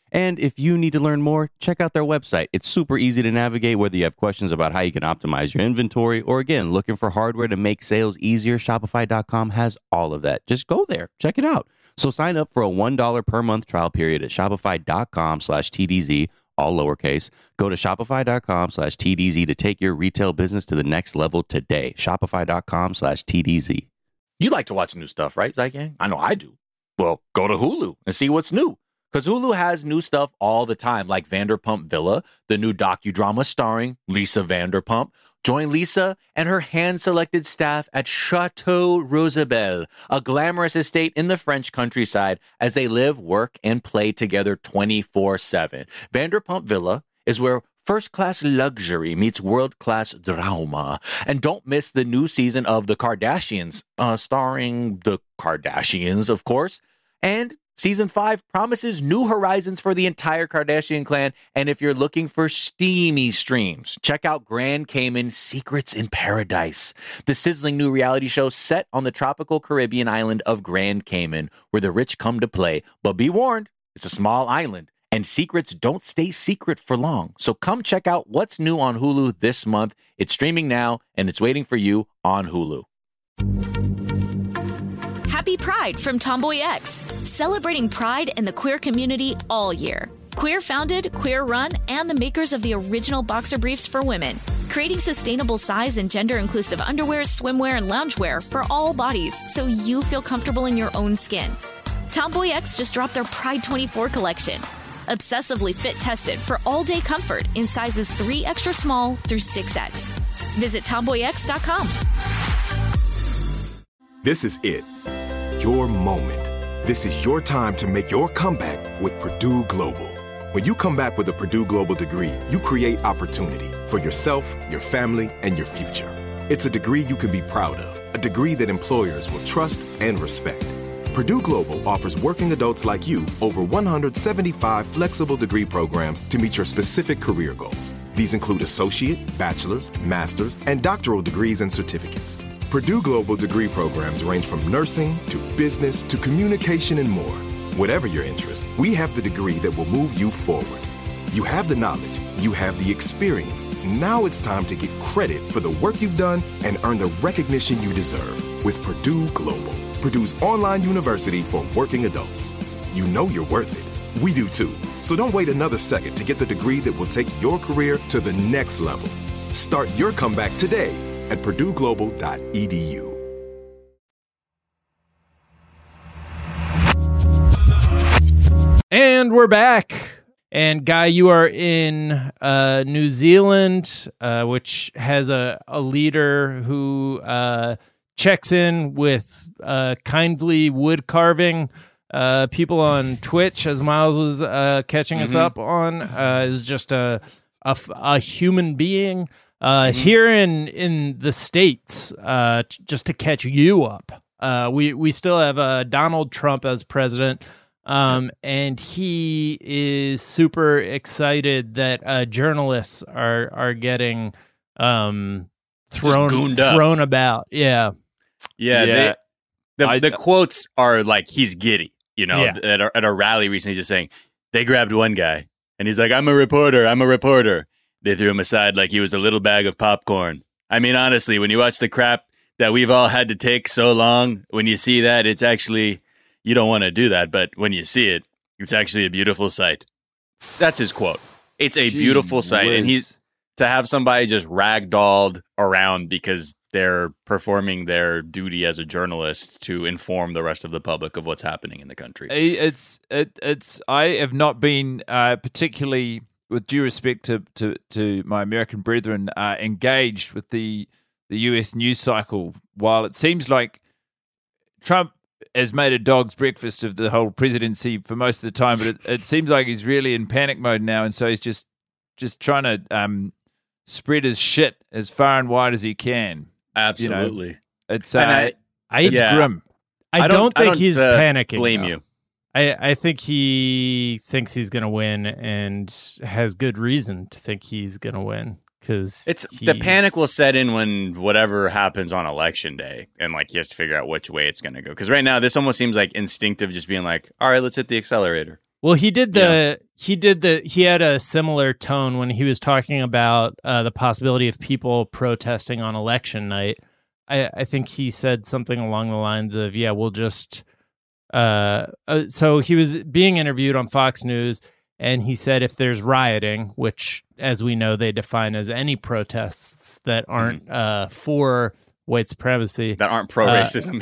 Speaker 1: And if you need to learn more, check out their website. It's super easy to navigate, whether you have questions about how you can optimize your inventory or, again, looking for hardware to make sales easier. Shopify.com has all of that. Just go there. Check it out. So sign up for a $1 per month trial period at shopify.com/TDZ, all lowercase. Go to shopify.com/TDZ to take your retail business to the next level today. Shopify.com/TDZ. You like to watch new stuff, right, Zygang? I know I do. Well, go to Hulu and see what's new. Because Hulu has new stuff all the time, like Vanderpump Villa, the new docudrama starring Lisa Vanderpump. Join Lisa and her hand-selected staff at Chateau Rosabelle, a glamorous estate in the French countryside, as they live, work, and play together 24/7. Vanderpump Villa is where first-class luxury meets world-class drama. And don't miss the new season of The Kardashians, starring the Kardashians, of course. And Season 5 promises new horizons for the entire Kardashian clan. And if you're looking for steamy streams, check out Grand Cayman Secrets in Paradise, the sizzling new reality show set on the tropical Caribbean island of Grand Cayman, where the rich come to play. But be warned, it's a small island, and secrets don't stay secret for long. So come check out what's new on Hulu this month. It's streaming now, and it's waiting for you on Hulu.
Speaker 2: Happy Pride from Tomboy X, celebrating pride and the queer community all year. Queer founded, queer run, and the makers of the original boxer briefs for women, creating sustainable size and gender inclusive underwear, swimwear, and loungewear for all bodies so you feel comfortable in your own skin. Tomboy X just dropped their Pride 24 collection, obsessively fit tested for all day comfort in sizes 3 extra small through 6X. Visit tomboyx.com.
Speaker 3: This is it. Your moment. This is your time to make your comeback with Purdue Global. When you come back with a Purdue Global degree, you create opportunity for yourself, your family, and your future. It's a degree you can be proud of, a degree that employers will trust and respect. Purdue Global offers working adults like you over 175 flexible degree programs to meet your specific career goals. These include associate, bachelor's, master's, and doctoral degrees and certificates. Purdue Global degree programs range from nursing to business to communication and more. Whatever your interest, we have the degree that will move you forward. You have the knowledge, you have the experience. Now it's time to get credit for the work you've done and earn the recognition you deserve with Purdue Global, Purdue's online university for working adults. You know you're worth it. We do too. So don't wait another second to get the degree that will take your career to the next level. Start your comeback today at purdueglobal.edu.
Speaker 4: And we're back. And Guy, you are in New Zealand, which has a leader who checks in with kindly wood carving. People on Twitch, as Miles was catching us up on, is just a human being. Here in the States, just to catch you up, we still have Donald Trump as president, and he is super excited that journalists are getting thrown about. Yeah.
Speaker 7: The quotes are like he's giddy, at a rally recently, just saying they grabbed one guy and he's like, I'm a reporter. They threw him aside like he was a little bag of popcorn. I mean, honestly, when you watch the crap that we've all had to take so long, when you see that, it's actually, you don't want to do that. But when you see it, it's actually a beautiful sight. That's his quote. It's a beautiful sight. And to have somebody just ragdolled around because they're performing their duty as a journalist to inform the rest of the public of what's happening in the country.
Speaker 8: I have not been particularly, with due respect to my American brethren, engaged with the U.S. news cycle. While it seems like Trump has made a dog's breakfast of the whole presidency for most of the time, but it seems like he's really in panic mode now, and so he's just trying to spread his shit as far and wide as he can.
Speaker 7: Absolutely,
Speaker 8: it's
Speaker 4: grim. I don't think he's panicking.
Speaker 7: Blame you.
Speaker 4: I think he thinks he's going to win and has good reason to think he's going to win, because
Speaker 7: the panic will set in when whatever happens on election day, and like he has to figure out which way it's going to go. Because right now, this almost seems like instinctive, just being like, all right, let's hit the accelerator.
Speaker 4: Well, he had a similar tone when he was talking about the possibility of people protesting on election night. I think he said something along the lines of, yeah, we'll just, so he was being interviewed on Fox News, and he said if there's rioting, which, as we know, they define as any protests that aren't for white supremacy.
Speaker 7: That aren't pro-racism,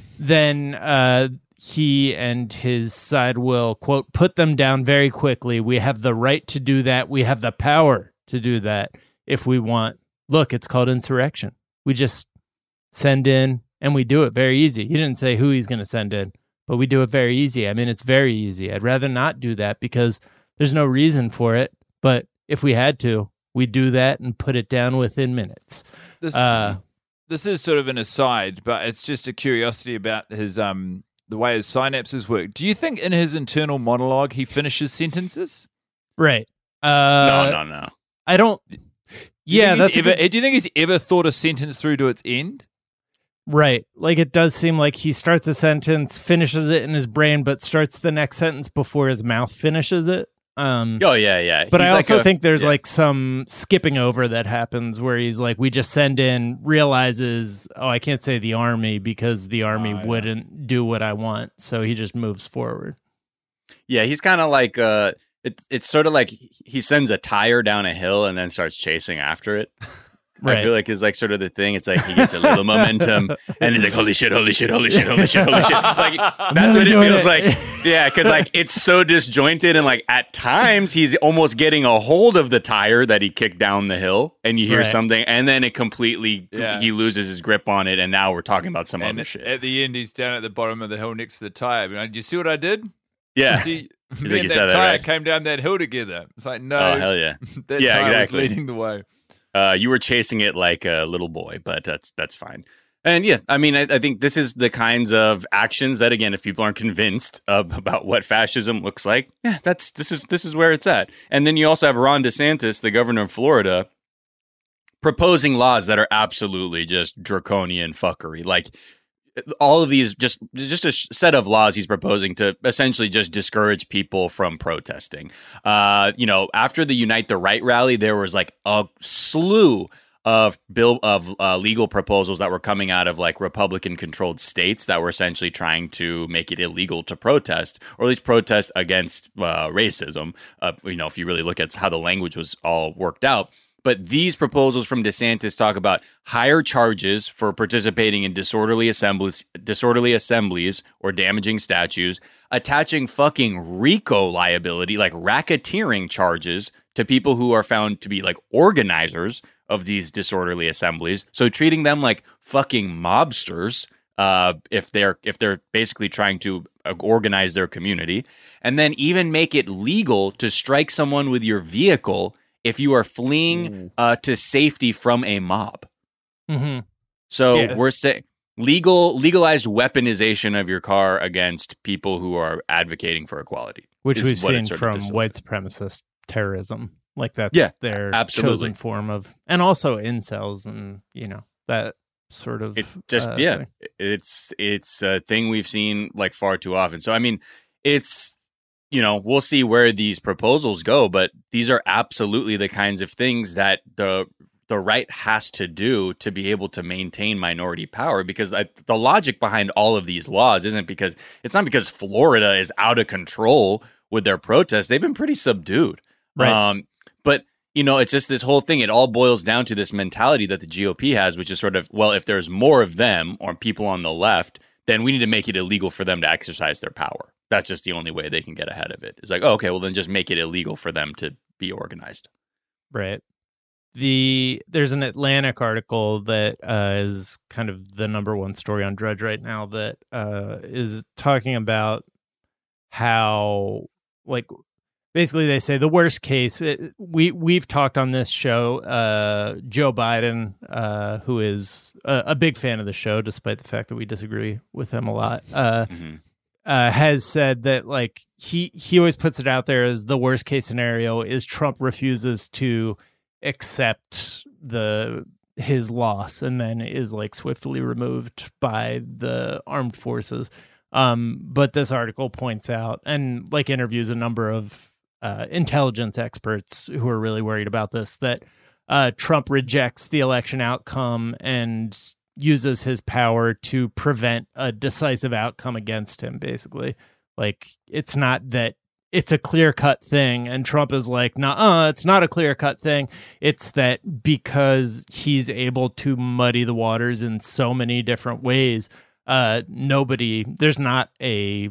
Speaker 4: then he and his side will, quote, put them down very quickly. We have the right to do that. We have the power to do that if we want. Look, it's called insurrection. We just send in, and we do it very easy. He didn't say who he's going to send in, but we do it very easy. I mean, it's very easy. I'd rather not do that because there's no reason for it. But if we had to, we'd do that and put it down within minutes.
Speaker 8: This is sort of an aside, but it's just a curiosity about his the way his synapses work. Do you think in his internal monologue he finishes sentences?
Speaker 4: Right.
Speaker 7: No.
Speaker 4: I don't. Yeah,
Speaker 8: do you think he's ever thought a sentence through to its end?
Speaker 4: Right. Like, it does seem like he starts a sentence, finishes it in his brain, but starts the next sentence before his mouth finishes it.
Speaker 7: Yeah.
Speaker 4: But I also think there's like some skipping over that happens where he's like, we just send in, realizes, oh, I can't say the army because the army wouldn't do what I want. So he just moves forward.
Speaker 7: Yeah, he's kind of like, it's sort of like he sends a tire down a hill and then starts chasing after it. Right. I feel like it's like sort of the thing. It's like he gets a little momentum and he's like, holy shit. Like, that's what it feels like. Yeah, because like it's so disjointed and like at times he's almost getting a hold of the tire that he kicked down the hill and you hear something and then it completely, he loses his grip on it and now we're talking about some other shit.
Speaker 8: At the end, he's down at the bottom of the hill next to the tire. Do you see what I did?
Speaker 7: Yeah.
Speaker 8: Me and that tire came down that hill together. It's like, no.
Speaker 7: Oh, hell yeah.
Speaker 8: That tire was leading the way.
Speaker 7: You were chasing it like a little boy, but that's fine. And yeah, I mean, I think this is the kinds of actions that, again, if people aren't convinced about what fascism looks like, this is where it's at. And then you also have Ron DeSantis, the governor of Florida, proposing laws that are absolutely just draconian fuckery. Like all of these, just a set of laws he's proposing to essentially just discourage people from protesting. After the Unite the Right rally, there was like a slew of legal proposals that were coming out of like Republican-controlled states that were essentially trying to make it illegal to protest, or at least protest against racism. If you really look at how the language was all worked out. But these proposals from DeSantis talk about higher charges for participating in disorderly assemblies or damaging statues, attaching fucking RICO liability, like racketeering charges to people who are found to be like organizers of these disorderly assemblies. So treating them like fucking mobsters if they're basically trying to organize their community, and then even make it legal to strike someone with your vehicle if you are fleeing to safety from a mob.
Speaker 4: Mm-hmm.
Speaker 7: So we're saying legalized weaponization of your car against people who are advocating for equality.
Speaker 4: Which we've seen from white supremacist terrorism. Like that's their chosen form of, and also incels and, that sort of
Speaker 7: thing. It's a thing we've seen like far too often. So, I mean, it's, we'll see where these proposals go, but these are absolutely the kinds of things that the right has to do to be able to maintain minority power. Because the logic behind all of these laws it's not because Florida is out of control with their protests. They've been pretty subdued.
Speaker 4: Right.
Speaker 7: But it's just this whole thing. It all boils down to this mentality that the GOP has, which is sort of, well, if there's more of them or people on the left, then we need to make it illegal for them to exercise their power. That's just the only way they can get ahead of it. It's like, oh, okay, well, then just make it illegal for them to be organized.
Speaker 4: Right. There's an Atlantic article that is kind of the number one story on Drudge right now that is talking about how, like, basically they say the worst case, we've talked on this show, Joe Biden, who is a big fan of the show, despite the fact that we disagree with him a lot, has said that like he always puts it out there as the worst case scenario is Trump refuses to accept his loss and then is like swiftly removed by the armed forces. But this article points out and like interviews a number of intelligence experts who are really worried about this, that Trump rejects the election outcome and uses his power to prevent a decisive outcome against him, basically. Like, it's not that it's a clear-cut thing, and Trump is like, nah, it's not a clear-cut thing. It's that because he's able to muddy the waters in so many different ways, there's not a,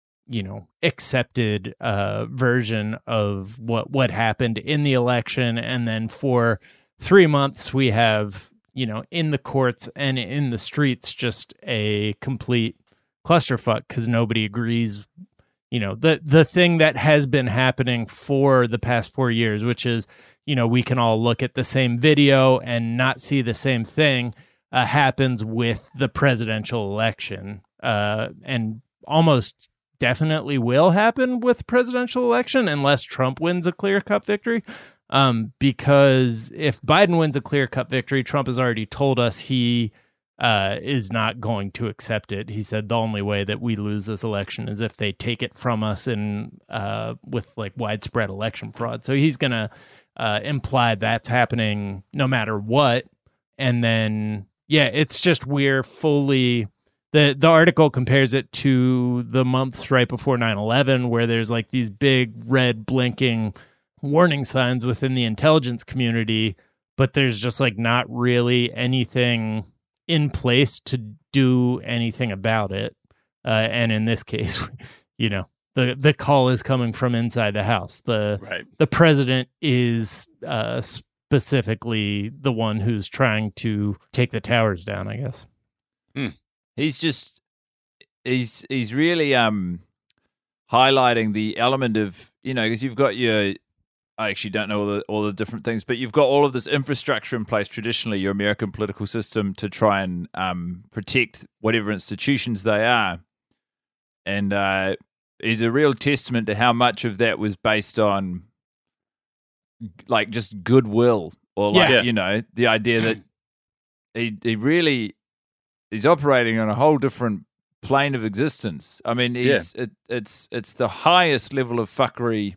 Speaker 4: accepted version of what happened in the election. And then for 3 months, we have, in the courts and in the streets, just a complete clusterfuck because nobody agrees. The thing that has been happening for the past 4 years, which is, we can all look at the same video and not see the same thing, happens with the presidential election, and almost definitely will happen with the presidential election unless Trump wins a clear-cut victory. Because if Biden wins a clear-cut victory, Trump has already told us he is not going to accept it. He said the only way that we lose this election is if they take it from us and with like widespread election fraud. So he's going to imply that's happening no matter what. And then, it's just we're fully... The article compares it to the months right before 9/11, where there's like these big red blinking warning signs within the intelligence community, but there's just like not really anything in place to do anything about it. And in this case, the call is coming from inside the House. The president is specifically the one who's trying to take the towers down, I guess.
Speaker 8: He's really highlighting the element of, because you've got I actually don't know all the different things, but you've got all of this infrastructure in place traditionally, your American political system, to try and protect whatever institutions they are. And is a real testament to how much of that was based on like just goodwill or the idea that he really is operating on a whole different plane of existence. I mean, it's the highest level of fuckery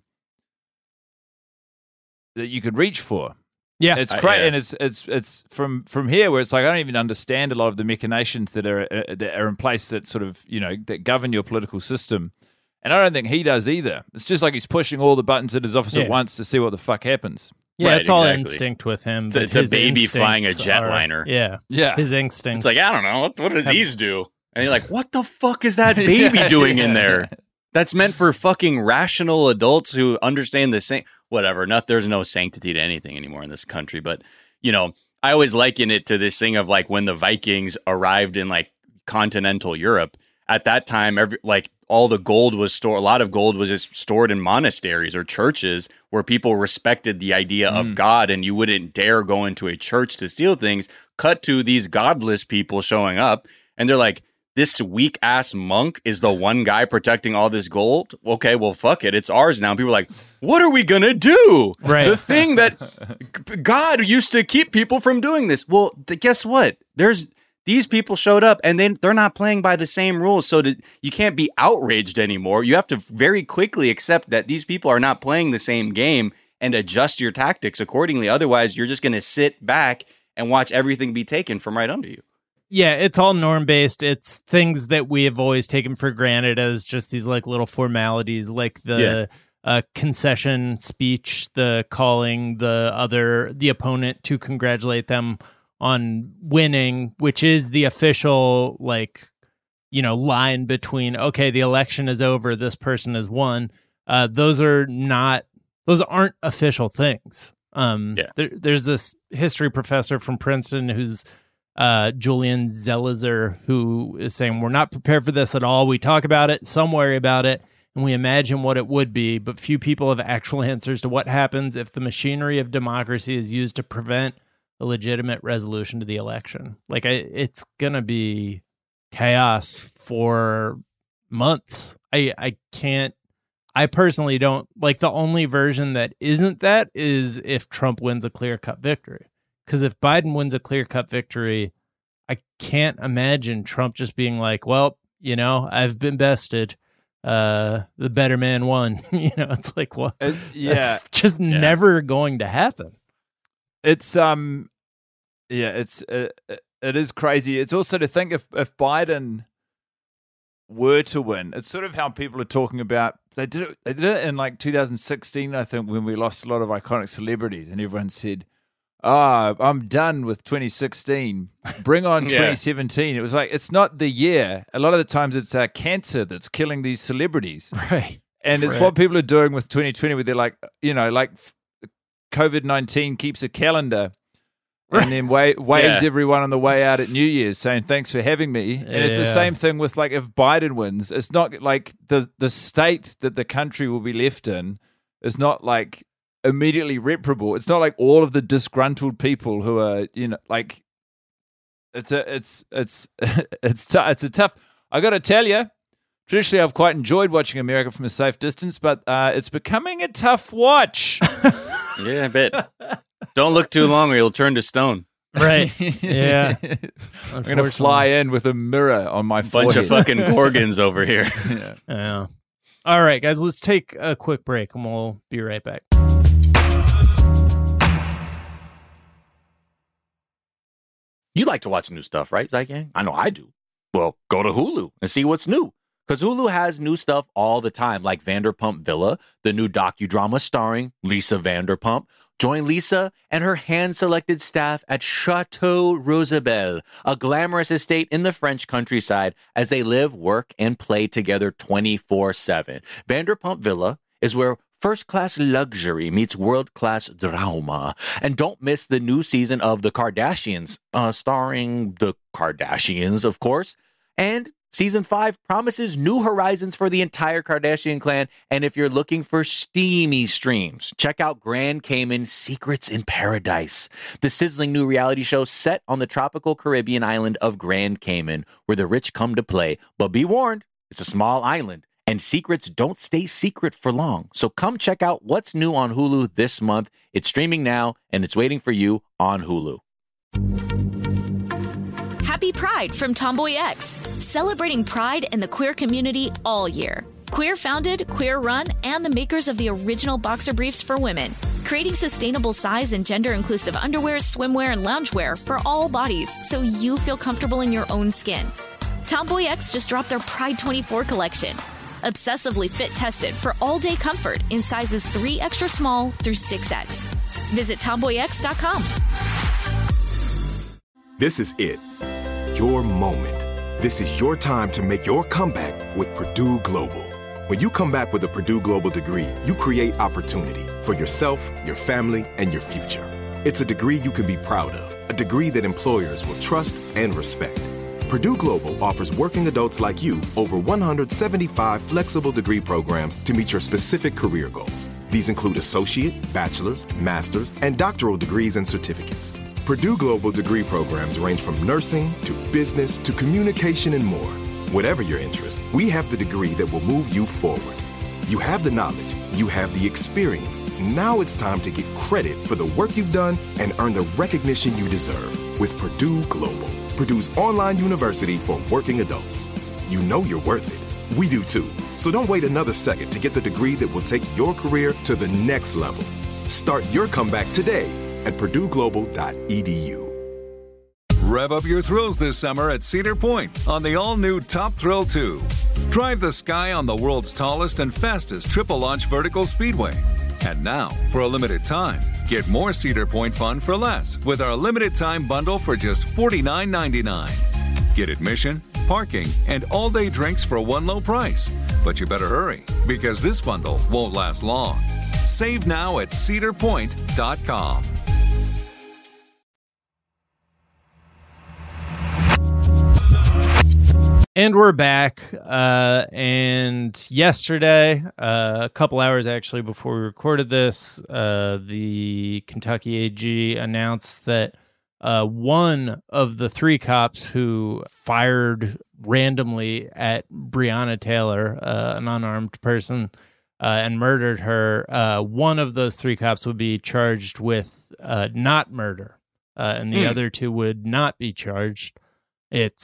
Speaker 8: that you could reach for. Yeah, it's great, and it's from here where it's like I don't even understand a lot of the machinations that are in place that sort of that govern your political system, and I don't think he does either. It's just like he's pushing all the buttons in his office at once to see what the fuck happens.
Speaker 4: Yeah, it's all instinct with him.
Speaker 7: It's a baby flying a jetliner.
Speaker 4: Yeah. His instincts.
Speaker 7: It's like, I don't know. What does these do? And you're like, what the fuck is that baby doing in there? That's meant for fucking rational adults who understand the same. Whatever. There's no sanctity to anything anymore in this country. But, I always liken it to this thing of like when the Vikings arrived in like continental Europe. At that time, all the gold was stored. A lot of gold was just stored in monasteries or churches where people respected the idea of God, and you wouldn't dare go into a church to steal things. Cut to these godless people showing up, and they're like, this weak ass monk is the one guy protecting all this gold. Okay, well, fuck it. It's ours now. And people are like, what are we going to do?
Speaker 4: Right.
Speaker 7: The thing that God used to keep people from doing this. Well, guess what? These people showed up and they're not playing by the same rules. So you can't be outraged anymore. You have to very quickly accept that these people are not playing the same game and adjust your tactics accordingly. Otherwise, you're just going to sit back and watch everything be taken from right under you.
Speaker 4: Yeah, it's all norm-based. It's things that we have always taken for granted as just these like little formalities, like the concession speech, the calling the opponent to congratulate them on winning, which is the official line between, okay, the election is over, this person has won. Those aren't official things. There's this history professor from Princeton who's Julian Zelizer, who is saying we're not prepared for this at all. We talk about it, some worry about it, and we imagine what it would be, but few people have actual answers to what happens if the machinery of democracy is used to prevent a legitimate resolution to the election. It's gonna be chaos for months. I personally don't like. The only version that isn't that is if Trump wins a clear-cut victory. Because if Biden wins a clear-cut victory, I can't imagine Trump just being like, well, You know, I've been bested. The better man won. You know, it's like, what? That's just never going to happen.
Speaker 8: It's it is crazy. It's also to think if Biden were to win, it's sort of how people are talking about. They did it in like 2016, I think, when we lost a lot of iconic celebrities, and everyone said, I'm done with 2016. Bring on 2017. It was like, it's not the year. A lot of the times it's cancer that's killing these celebrities.
Speaker 4: Right.
Speaker 8: And it's what people are doing with 2020, where they're like, you know, like COVID-19 keeps a calendar and then waves everyone on the way out at New Year's saying, thanks for having me. And it's the same thing with, like, if Biden wins, it's not like the state that the country will be left in is not like immediately reparable. It's not like all of the disgruntled people who are, you know, like, it's a tough. I got to tell you, traditionally I've quite enjoyed watching America from a safe distance, but it's becoming a tough watch.
Speaker 7: Yeah, I bet. Don't look too long or you'll turn to stone.
Speaker 4: Right. Yeah.
Speaker 8: I'm going to fly in with a mirror on my forehead.
Speaker 7: Bunch of fucking Gorgons over here.
Speaker 4: Yeah. All right, guys, let's take a quick break and we'll be right back.
Speaker 1: You like to watch new stuff, right, Zygang? I know I do. Well, go to Hulu and see what's new. Because Hulu has new stuff all the time, like Vanderpump Villa, the new docudrama starring Lisa Vanderpump. Join Lisa and her hand-selected staff at Chateau Rosabelle, a glamorous estate in the French countryside, as they live, work, and play together 24/7. Vanderpump Villa is where first-class luxury meets world-class drama. And don't miss the new season of The Kardashians, starring the Kardashians, of course. And Season 5 promises new horizons for the entire Kardashian clan, and if you're looking for steamy streams, check out Grand Cayman Secrets in Paradise, the sizzling new reality show set on the tropical Caribbean island of Grand Cayman, where the rich come to play. But be warned, it's a small island, and secrets don't stay secret for long. So come check out what's new on Hulu this month. It's streaming now, and it's waiting for you on Hulu.
Speaker 2: Happy Pride from Tomboy X, celebrating pride and the queer community all year. Queer founded, queer run, and the makers of the original boxer briefs for women, creating sustainable size and gender inclusive underwear, swimwear, and loungewear for all bodies so you feel comfortable in your own skin. Tomboy X just dropped their Pride 24 collection, obsessively fit tested for all day comfort in sizes 3 extra small through 6X. Visit tomboyx.com.
Speaker 3: This is it. Your moment. This is your time to make your comeback with Purdue Global. When you come back with a Purdue Global degree, you create opportunity for yourself, your family, and your future. It's a degree you can be proud of, a degree that employers will trust and respect. Purdue Global offers working adults like you over 175 flexible degree programs to meet your specific career goals. These include associate, bachelor's, master's, and doctoral degrees and certificates. Purdue Global degree programs range from nursing to business to communication and more. Whatever your interest, we have the degree that will move you forward. You have the knowledge, you have the experience. Now it's time to get credit for the work you've done and earn the recognition you deserve with Purdue Global, Purdue's online university for working adults. You know you're worth it. We do too. So don't wait another second to get the degree that will take your career to the next level. Start your comeback today at purdueglobal.edu.
Speaker 9: Rev up your thrills this summer at Cedar Point on the all-new Top Thrill 2. Drive the sky on the world's tallest and fastest triple-launch vertical speedway. And now, for a limited time, get more Cedar Point fun for less with our limited-time bundle for just $49.99. Get admission, parking, and all-day drinks for one low price. But you better hurry, because this bundle won't last long. Save now at cedarpoint.com.
Speaker 4: And we're back. And yesterday, a couple hours actually before we recorded this, the Kentucky AG announced that one of the 3 cops who fired randomly at Breonna Taylor, an unarmed person, and murdered her, one of those 3 cops would be charged with not murder, and the other 2 would not be charged. It's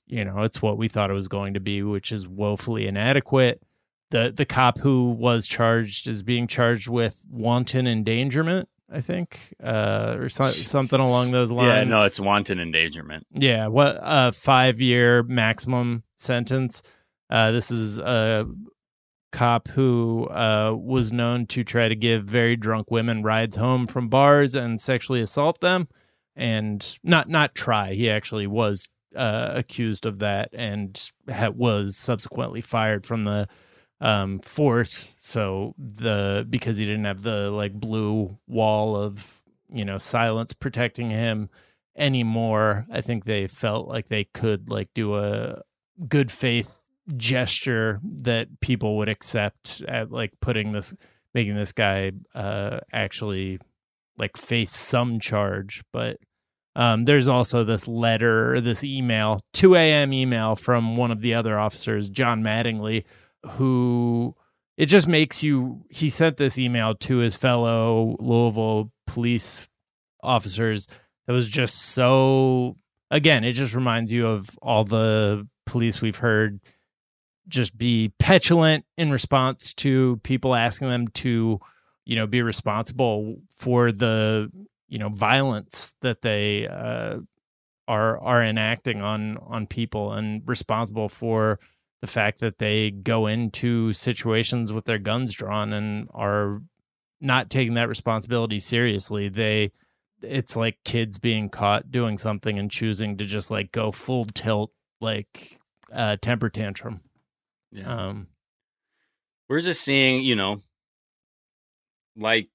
Speaker 4: it's what we thought it was going to be, which is woefully inadequate. The cop who was charged is being charged with wanton endangerment, I think, or something along those lines.
Speaker 7: Yeah, no, it's wanton endangerment.
Speaker 4: Yeah, what 5-year maximum sentence. This is a cop who was known to try to give very drunk women rides home from bars and sexually assault them, and not try. He actually was accused of that and was subsequently fired from the force. So because he didn't have the like blue wall of silence protecting him anymore, I think they felt like they could like do a good faith gesture that people would accept at like making this guy actually like face some charge. But there's also this email, 2 a.m. email from one of the other officers, John Mattingly, who it just makes he sent this email to his fellow Louisville police officers that was just so, again, it just reminds you of all the police we've heard just be petulant in response to people asking them to, be responsible for the, violence that they are enacting on people, and responsible for the fact that they go into situations with their guns drawn and are not taking that responsibility seriously. It's like kids being caught doing something and choosing to just like go full tilt, like temper tantrum.
Speaker 7: Yeah. We're just seeing, like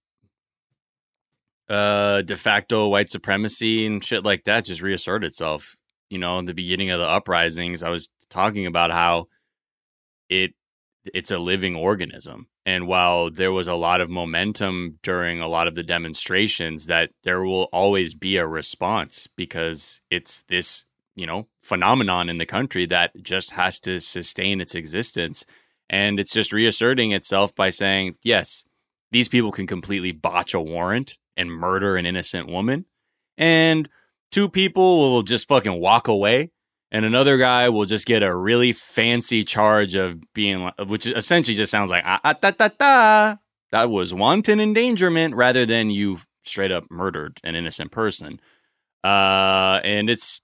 Speaker 7: de facto white supremacy and shit like that just reassert itself. In the beginning of the uprisings, I was talking about how it's a living organism. And while there was a lot of momentum during a lot of the demonstrations, that there will always be a response, because it's this, phenomenon in the country that just has to sustain its existence. And it's just reasserting itself by saying, yes, these people can completely botch a warrant and murder an innocent woman, and 2 people will just fucking walk away, and another guy will just get a really fancy charge of being, which essentially just sounds like that was wanton endangerment, rather than you straight up murdered an innocent person. And it's,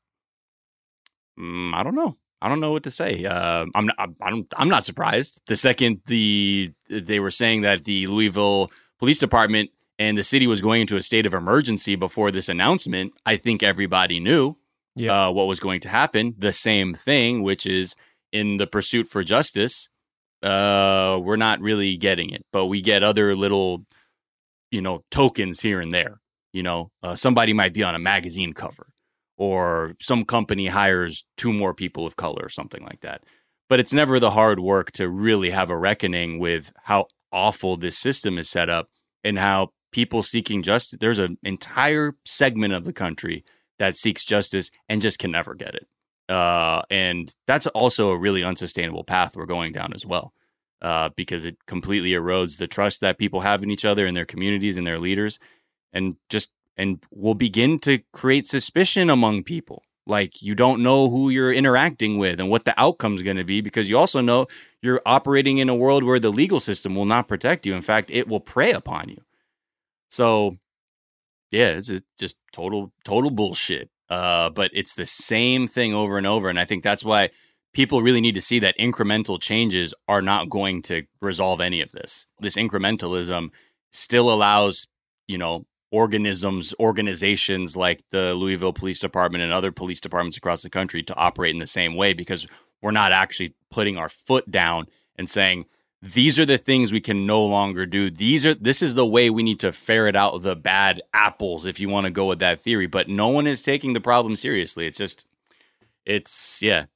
Speaker 7: I don't know what to say. I'm not surprised. The second they were saying that the Louisville Police Department and the city was going into a state of emergency before this announcement, I think everybody knew what was going to happen. The same thing, which is in the pursuit for justice, we're not really getting it, but we get other little, tokens here and there. Somebody might be on a magazine cover, or some company hires 2 more people of color or something like that. But it's never the hard work to really have a reckoning with how awful this system is set up, and how people seeking justice, there's an entire segment of the country that seeks justice and just can never get it. And that's also a really unsustainable path we're going down as well, because it completely erodes the trust that people have in each other and their communities and their leaders, and will begin to create suspicion among people. Like, you don't know who you're interacting with and what the outcome is going to be, because you also know you're operating in a world where the legal system will not protect you. In fact, it will prey upon you. So, yeah, it's just total bullshit. But it's the same thing over and over. And I think that's why people really need to see that incremental changes are not going to resolve any of this. This incrementalism still allows, organizations like the Louisville Police Department and other police departments across the country to operate in the same way, because we're not actually putting our foot down and saying, these are the things we can no longer do. This is the way we need to ferret out the bad apples, if you want to go with that theory. But no one is taking the problem seriously. It's shitty.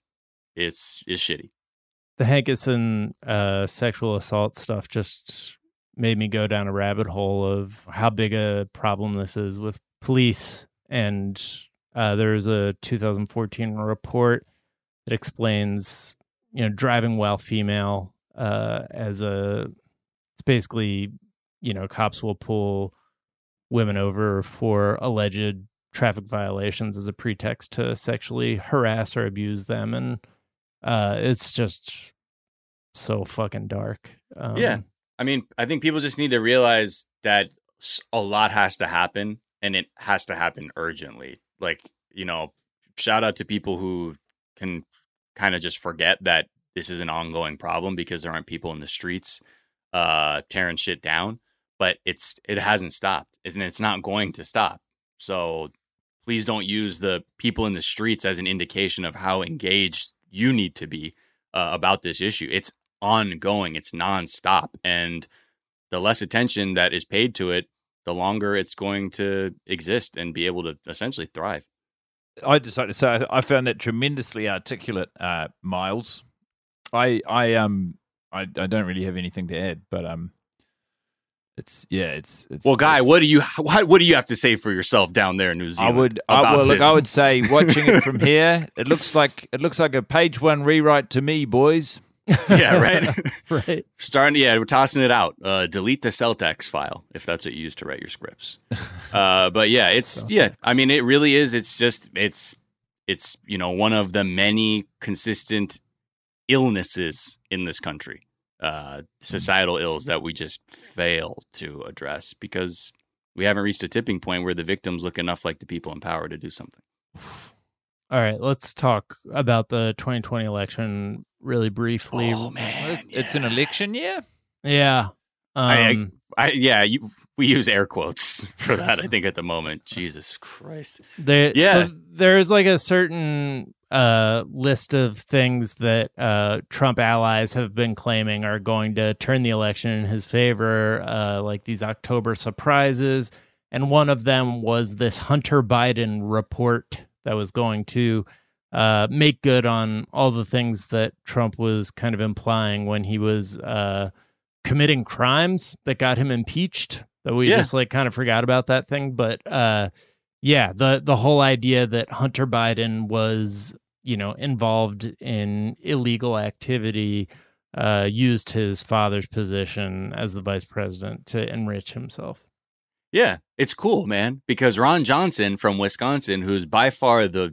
Speaker 4: The Hankinson sexual assault stuff just made me go down a rabbit hole of how big a problem this is with police. And there's a 2014 report that explains, driving while female it's basically, cops will pull women over for alleged traffic violations as a pretext to sexually harass or abuse them. And it's just so fucking dark.
Speaker 7: Yeah. I mean, I think people just need to realize that a lot has to happen, and it has to happen urgently. Like, you know, shout out to people who can kind of just forget that this is an ongoing problem because there aren't people in the streets tearing shit down, but it hasn't stopped, and it's not going to stop. So please don't use the people in the streets as an indication of how engaged you need to be about this issue. It's ongoing, it's nonstop, and the less attention that is paid to it, the longer it's going to exist and be able to essentially thrive.
Speaker 8: I'd just like to say I found that tremendously articulate, Miles. I don't really have anything to add, but it's
Speaker 7: well, Guy, what do you have to say for yourself down there in New Zealand?
Speaker 8: I would say watching it from here, it looks like a page one rewrite to me, boys.
Speaker 7: Yeah, right.
Speaker 4: Right.
Speaker 7: We're tossing it out. Delete the Celtex file if that's what you use to write your scripts. But yeah, I mean, it really is. It's you know, one of the many consistent illnesses in this country, societal ills that we just fail to address because we haven't reached a tipping point where the victims look enough like the people in power to do something.
Speaker 4: All right, let's talk about the 2020 election really briefly.
Speaker 7: Oh man,
Speaker 8: it's an election year.
Speaker 4: Yeah,
Speaker 7: we use air quotes for that. I think at the moment, Jesus Christ.
Speaker 4: So there's like a certain list of things that Trump allies have been claiming are going to turn the election in his favor, like these October surprises, and one of them was this Hunter Biden report that was going to make good on all the things that Trump was kind of implying when he was committing crimes that got him impeached. That we just like kind of forgot about that thing. But the whole idea that Hunter Biden was, you know, involved in illegal activity, used his father's position as the vice president to enrich himself.
Speaker 7: Yeah, it's cool, man, because Ron Johnson from Wisconsin, who's by far the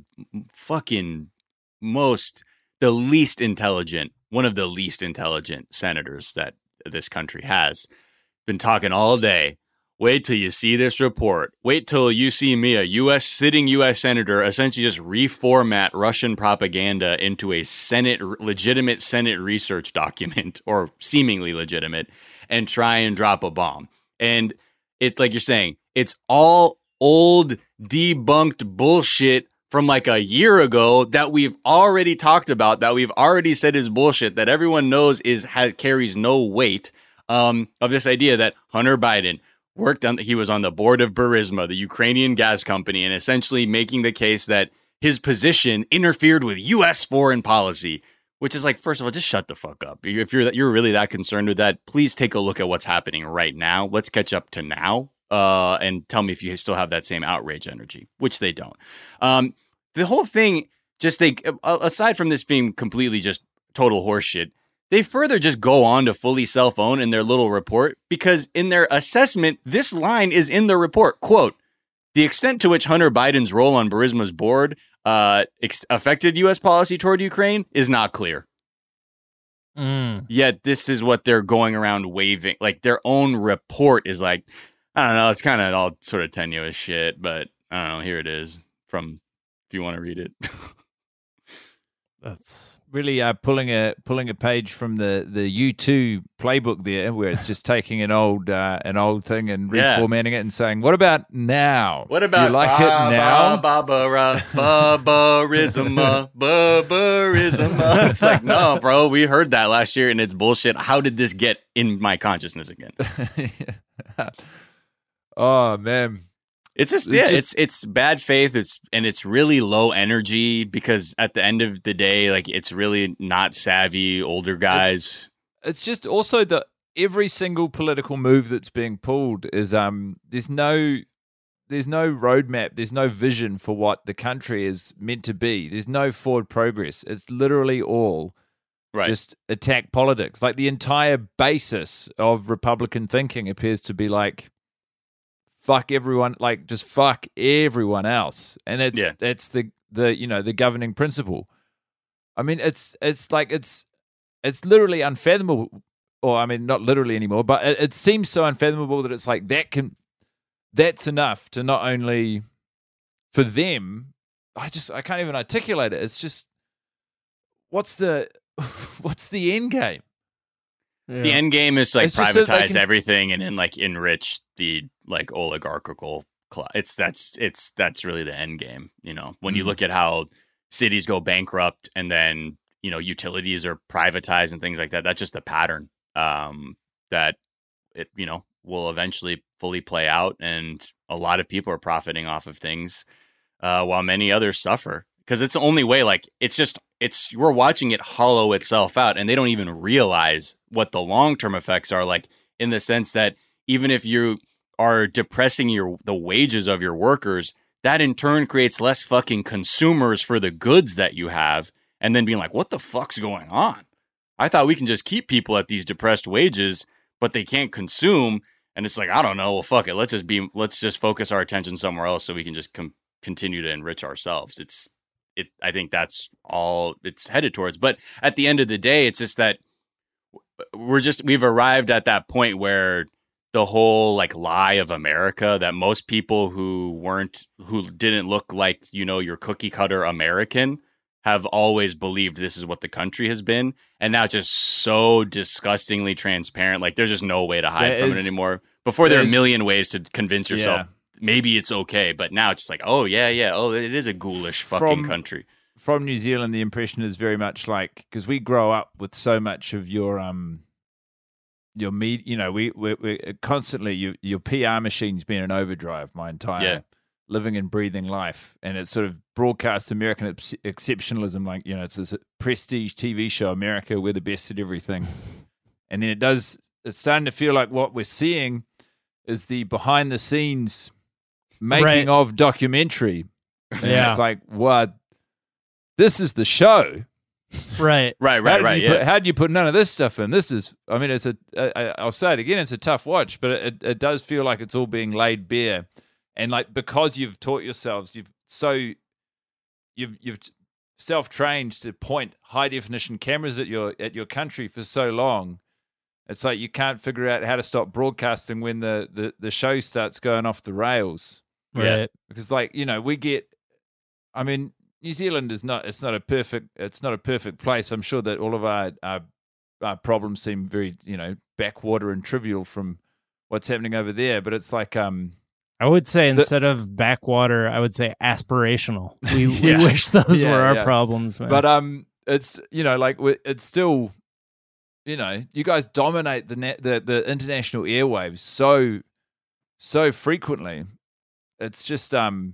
Speaker 7: least intelligent, one of the least intelligent senators that this country has, been talking all day. Wait till you see this report. Wait till you see me, a sitting U.S. senator, essentially just reformat Russian propaganda into a legitimate Senate research document, or seemingly legitimate, and try and drop a bomb. And it's like you're saying, it's all old, debunked bullshit from like a year ago that we've already talked about, that we've already said is bullshit, that everyone knows carries no weight, of this idea that Hunter Biden he was on the board of Burisma, the Ukrainian gas company, and essentially making the case that his position interfered with U.S. foreign policy, which is like, first of all, just shut the fuck up. If you're really that concerned with that, please take a look at what's happening right now. Let's catch up to now, and tell me if you still have that same outrage energy, which they don't. The whole thing, aside from this being completely just total horseshit, they further just go on to fully self-own in their little report, because in their assessment, this line is in the report, quote, "The extent to which Hunter Biden's role on Burisma's board affected U.S. policy toward Ukraine is not clear." Yet this is what they're going around waving. Like, their own report is like, I don't know, it's kind of all sort of tenuous shit, but I don't know, here it is if you want to read it.
Speaker 8: That's really pulling a page from the U2 playbook there, where it's just taking an old thing and reformatting it and saying, "What about now?
Speaker 7: What about
Speaker 8: do you like it now?"
Speaker 7: Barbarism. It's like, no, bro, we heard that last year and it's bullshit. How did this get in my consciousness again?
Speaker 8: Oh man.
Speaker 7: It's just it's bad faith. It's really low energy, because at the end of the day, like, it's really not savvy older guys.
Speaker 8: It's just also that every single political move that's being pulled is there's no roadmap, there's no vision for what the country is meant to be. There's no forward progress. It's literally all just attack politics. Like, the entire basis of Republican thinking appears to be like fuck everyone, like just fuck everyone else, and that's the the governing principle. I mean, it's literally unfathomable, or I mean, not literally anymore, but it seems so unfathomable that it's like that's enough to not only for them. I can't even articulate it. It's just what's the end game?
Speaker 7: Yeah. The end game is like
Speaker 8: It's just so they
Speaker 7: privatize
Speaker 8: can-
Speaker 7: everything and then like enrich the like oligarchical class. That's really the end game. You know, when you look at how cities go bankrupt and then utilities are privatized and things like that. That's just a pattern that it will eventually fully play out, and a lot of people are profiting off of things while many others suffer, because it's the only way. Like we're watching it hollow itself out, and they don't even realize what the long-term effects are, like in the sense that even if you are depressing the wages of your workers, that in turn creates less fucking consumers for the goods that you have, and then being like, what the fuck's going on? I thought we can just keep people at these depressed wages, but they can't consume. And it's like, I don't know. Well, fuck it. Let's just focus our attention somewhere else so we can just continue to enrich ourselves. I think that's all it's headed towards. But at the end of the day, it's just that we've arrived at that point where the whole like lie of America, that most people who didn't look like, your cookie cutter American have always believed this is what the country has been. And now it's just so disgustingly transparent. Like there's just no way to hide from it anymore. Before there are a million ways to convince yourself maybe it's okay. But now it's just like, oh yeah. Oh, it is a ghoulish fucking country.
Speaker 8: From New Zealand, the impression is very much like, because we grow up with so much of your media, we're constantly, your PR machine's been in overdrive my entire living and breathing life, and it's sort of broadcast American exceptionalism, like it's this prestige TV show, America, we're the best at everything, and then it's starting to feel like what we're seeing is the behind the scenes making of documentary, and it's like, what? This is the show.
Speaker 4: Right.
Speaker 8: How do you put none of this stuff in? This is, I mean, I'll say it again, it's a tough watch, but it does feel like it's all being laid bare. And like, because you've taught yourselves, you've self-trained to point high definition cameras at your country for so long, it's like you can't figure out how to stop broadcasting when the show starts going off the rails.
Speaker 4: Right.
Speaker 8: Because New Zealand is not a perfect place. I'm sure that all of our problems seem very, backwater and trivial from what's happening over there. But it's like,
Speaker 4: I would say instead of backwater, I would say aspirational. We wish those were our problems, man.
Speaker 8: But it's it's still, you guys dominate the international airwaves so frequently. It's just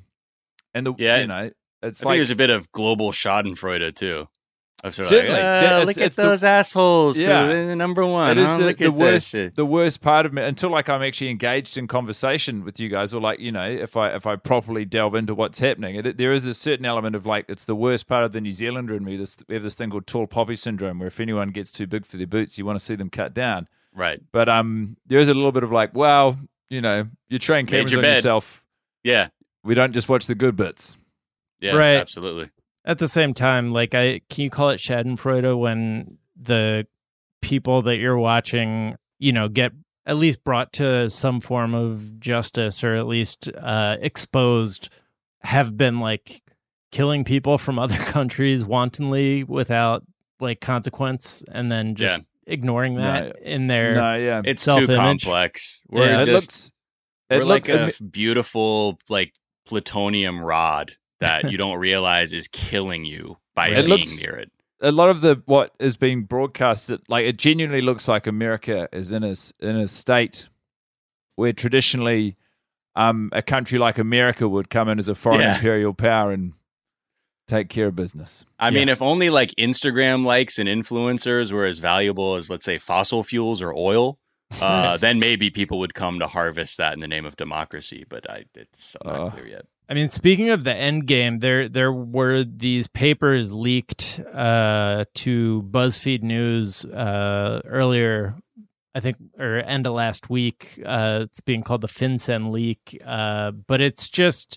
Speaker 8: it's
Speaker 7: I think there's a bit of global Schadenfreude too.
Speaker 8: Certainly,
Speaker 7: look at those assholes. Yeah, number one.
Speaker 8: It is
Speaker 7: look at this.
Speaker 8: the worst part of me, until I'm actually engaged in conversation with you guys, or if I properly delve into what's happening. There is a certain element of it's the worst part of the New Zealander in me. We have this thing called tall poppy syndrome, where if anyone gets too big for their boots, you want to see them cut down.
Speaker 7: Right.
Speaker 8: But there is a little bit of you train cameras on yourself.
Speaker 7: Yeah.
Speaker 8: We don't just watch the good bits.
Speaker 7: Yeah,
Speaker 4: right.
Speaker 7: Absolutely.
Speaker 4: At the same time, can you call it Schadenfreude when the people that you're watching, get at least brought to some form of justice, or at least exposed, have been killing people from other countries wantonly without consequence, and then just ignoring that in their
Speaker 7: it's
Speaker 4: self-image?
Speaker 7: too complex. We're like a beautiful plutonium rod that you don't realize is killing you by being near it.
Speaker 8: A lot of what is being broadcasted, it genuinely looks like America is in a state where traditionally a country like America would come in as a foreign imperial power and take care of business.
Speaker 7: I mean, if only Instagram likes and influencers were as valuable as, let's say, fossil fuels or oil, then maybe people would come to harvest that in the name of democracy. But it's not clear yet.
Speaker 4: I mean, speaking of the end game, there were these papers leaked to BuzzFeed News earlier I think, or end of last week. It's being called the FinCEN leak. But it's just,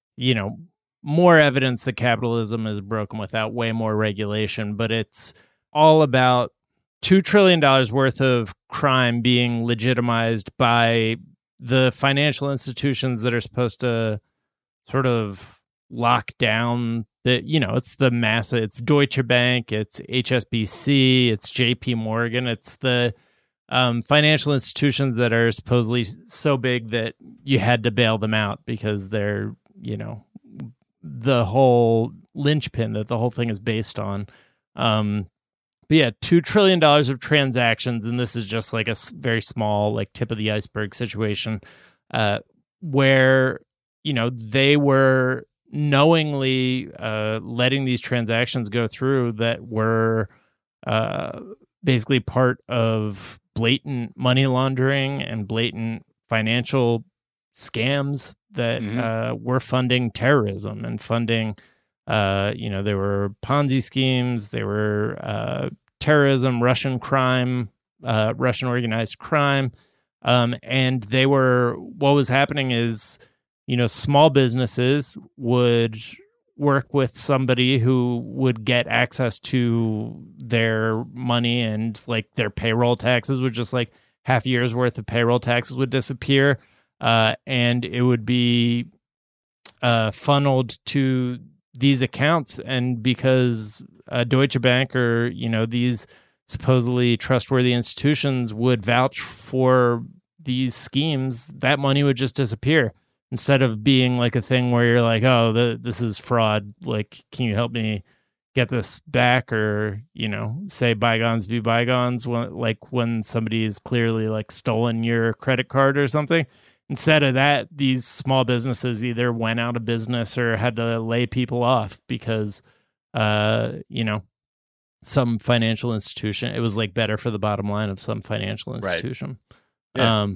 Speaker 4: more evidence that capitalism is broken without way more regulation. But it's all about $2 trillion worth of crime being legitimized by the financial institutions that are supposed to sort of lock down it's the massive, it's Deutsche Bank, it's HSBC, it's JP Morgan, it's the financial institutions that are supposedly so big that you had to bail them out because they're, the whole linchpin that the whole thing is based on. But yeah, $2 trillion of transactions, and this is just like a very small, like tip of the iceberg situation, where, they were knowingly letting these transactions go through that were basically part of blatant money laundering and blatant financial scams that were funding terrorism and funding, they were Ponzi schemes, they were terrorism, Russian crime, Russian organized crime. And what was happening is, small businesses would work with somebody who would get access to their money, and like their payroll taxes would just like half a year's worth of payroll taxes would disappear. And it would be funneled to these accounts. And because Deutsche Bank or, these supposedly trustworthy institutions would vouch for these schemes, that money would just disappear. Instead of being like a thing where you're like, oh, this is fraud. Like, can you help me get this back? Or, say bygones be bygones, when somebody is clearly like stolen your credit card or something. Instead of that, these small businesses either went out of business or had to lay people off because, some financial institution, it was like better for the bottom line of some financial institution. Right. Yeah.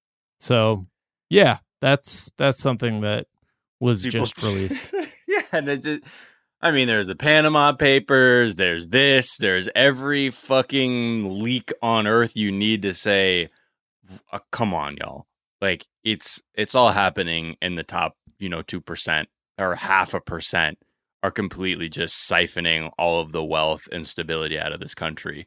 Speaker 4: So yeah, that's something that was just released.
Speaker 7: Yeah. And there's the Panama Papers, there's every fucking leak on earth you need to say, come on, y'all. Like it's all happening in the top, 2% or 0.5% are completely just siphoning all of the wealth and stability out of this country.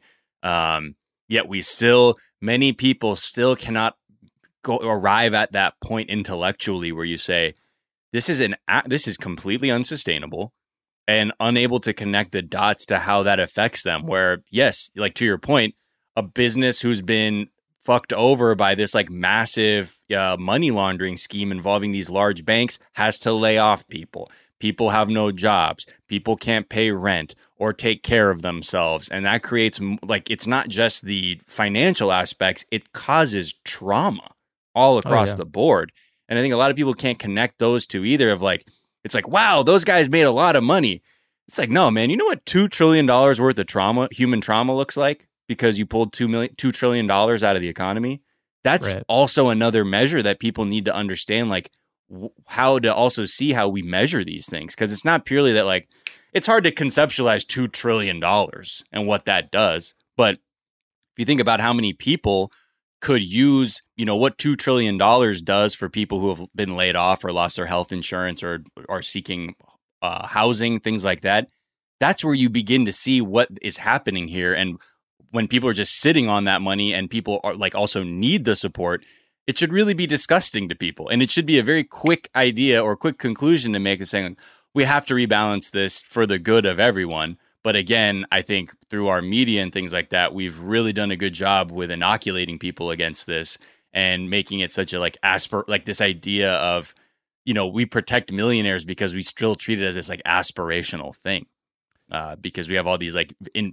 Speaker 7: Yet many people still cannot arrive at that point intellectually where you say, this is completely unsustainable and unable to connect the dots to how that affects them. Where, yes, like to your point, a business who's been fucked over by this like massive money laundering scheme involving these large banks has to lay off people. People have no jobs. People can't pay rent or take care of themselves. And that creates, like, it's not just the financial aspects, it causes trauma all across the board. And I think a lot of people can't connect those two either of like, it's like, wow, those guys made a lot of money. It's like, no, man, you know what $2 trillion worth of trauma, human trauma looks like? Because you pulled $2 trillion out of the economy. That's also another measure that people need to understand, like how to also see how we measure these things. Because it's not purely that, like, it's hard to conceptualize $2 trillion and what that does. But if you think about how many people could use, what $2 trillion does for people who have been laid off or lost their health insurance or are seeking housing, things like that, that's where you begin to see what is happening here. And when people are just sitting on that money and people are like also need the support, it should really be disgusting to people. And it should be a very quick idea or quick conclusion to make, saying we have to rebalance this for the good of everyone. But again, I think through our media and things like that, we've really done a good job with inoculating people against this and making it such a like this idea of, we protect millionaires because we still treat it as this like aspirational thing. Because we have all these like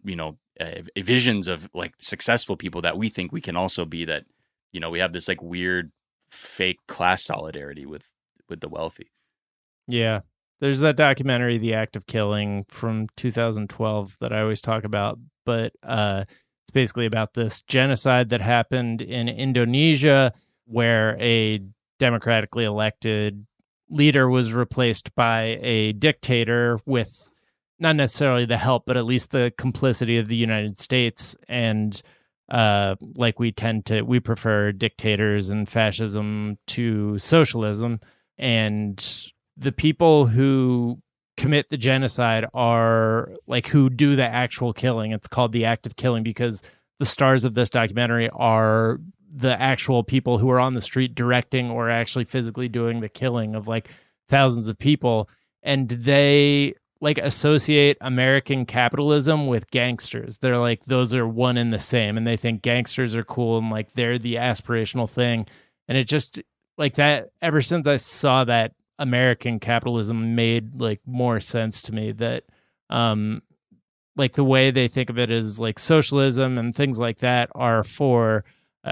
Speaker 7: visions of like successful people that we think we can also be, that we have this like weird fake class solidarity with the wealthy.
Speaker 4: Yeah, there's that documentary, The Act of Killing, from 2012 that I always talk about, but it's basically about this genocide that happened in Indonesia where a democratically elected leader was replaced by a dictator with not necessarily the help, but at least the complicity of the United States. And like we prefer dictators and fascism to socialism, and the people who commit the genocide are like who do the actual killing. It's called the act of killing because the stars of this documentary are the actual people who are on the street directing or actually physically doing the killing of like thousands of people. And they like associate American capitalism with gangsters. They're like, those are one and the same. And they think gangsters are cool and like they're the aspirational thing. And it just like that, ever since I saw that, American capitalism made like more sense to me, that like the way they think of it is like socialism and things like that are for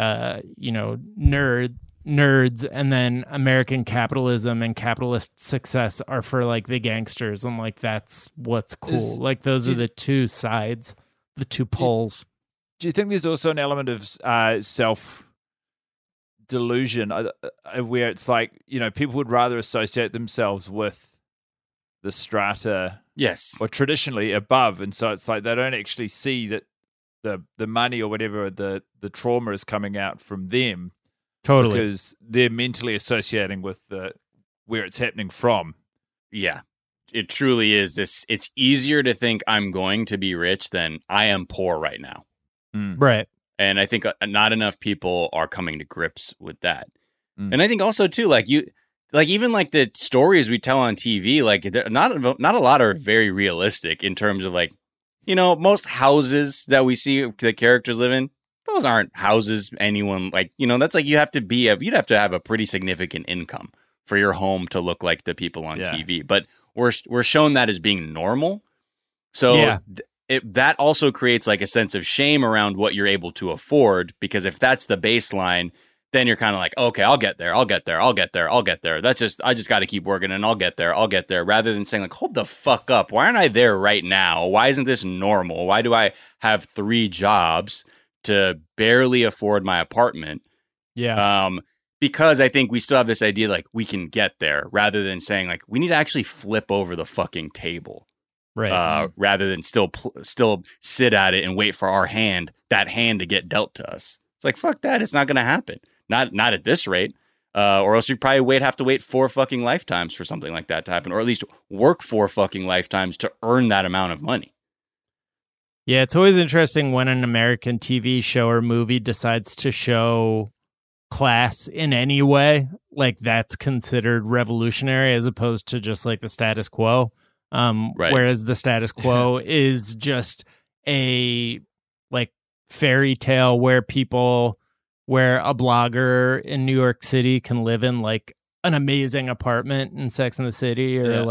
Speaker 4: nerds, and then American capitalism and capitalist success are for like the gangsters, and like that's what's cool. Like those are the two sides, the two poles.
Speaker 8: Do you think there's also an element of self delusion where it's like, people would rather associate themselves with the strata,
Speaker 7: yes,
Speaker 8: or traditionally above, and so it's like they don't actually see that the money or whatever the trauma is coming out from them,
Speaker 4: totally,
Speaker 8: because they're mentally associating with where it's happening from.
Speaker 7: Yeah, it truly is this. It's easier to think I'm going to be rich than I am poor right now,
Speaker 4: right?
Speaker 7: And I think not enough people are coming to grips with that. And I think also too, like even like the stories we tell on TV, like not a lot are very realistic in terms of like, most houses that we see the characters live in, those aren't houses anyone like, that's like you'd have to have a pretty significant income for your home to look like the people on TV. But we're shown that as being normal. So that also creates like a sense of shame around what you're able to afford, because if that's the baseline, then you're kind of like, okay, I'll get there. I just got to keep working and I'll get there, rather than saying like, hold the fuck up. Why aren't I there right now? Why isn't this normal? Why do I have 3 jobs to barely afford my apartment?
Speaker 4: Yeah.
Speaker 7: Because I think we still have this idea like we can get there, rather than saying like, we need to actually flip over the fucking table.
Speaker 4: Right.
Speaker 7: Rather than still sit at it and wait for that hand to get dealt to us. It's like, fuck that. It's not going to happen. Not at this rate. Or else you probably have to wait 4 fucking lifetimes for something like that to happen, or at least work 4 fucking lifetimes to earn that amount of money.
Speaker 4: Yeah, it's always interesting when an American TV show or movie decides to show class in any way, like that's considered revolutionary as opposed to just like the status quo.
Speaker 7: Right.
Speaker 4: Whereas the status quo is just a like fairy tale where a blogger in New York City can live in like an amazing apartment in Sex and the City, or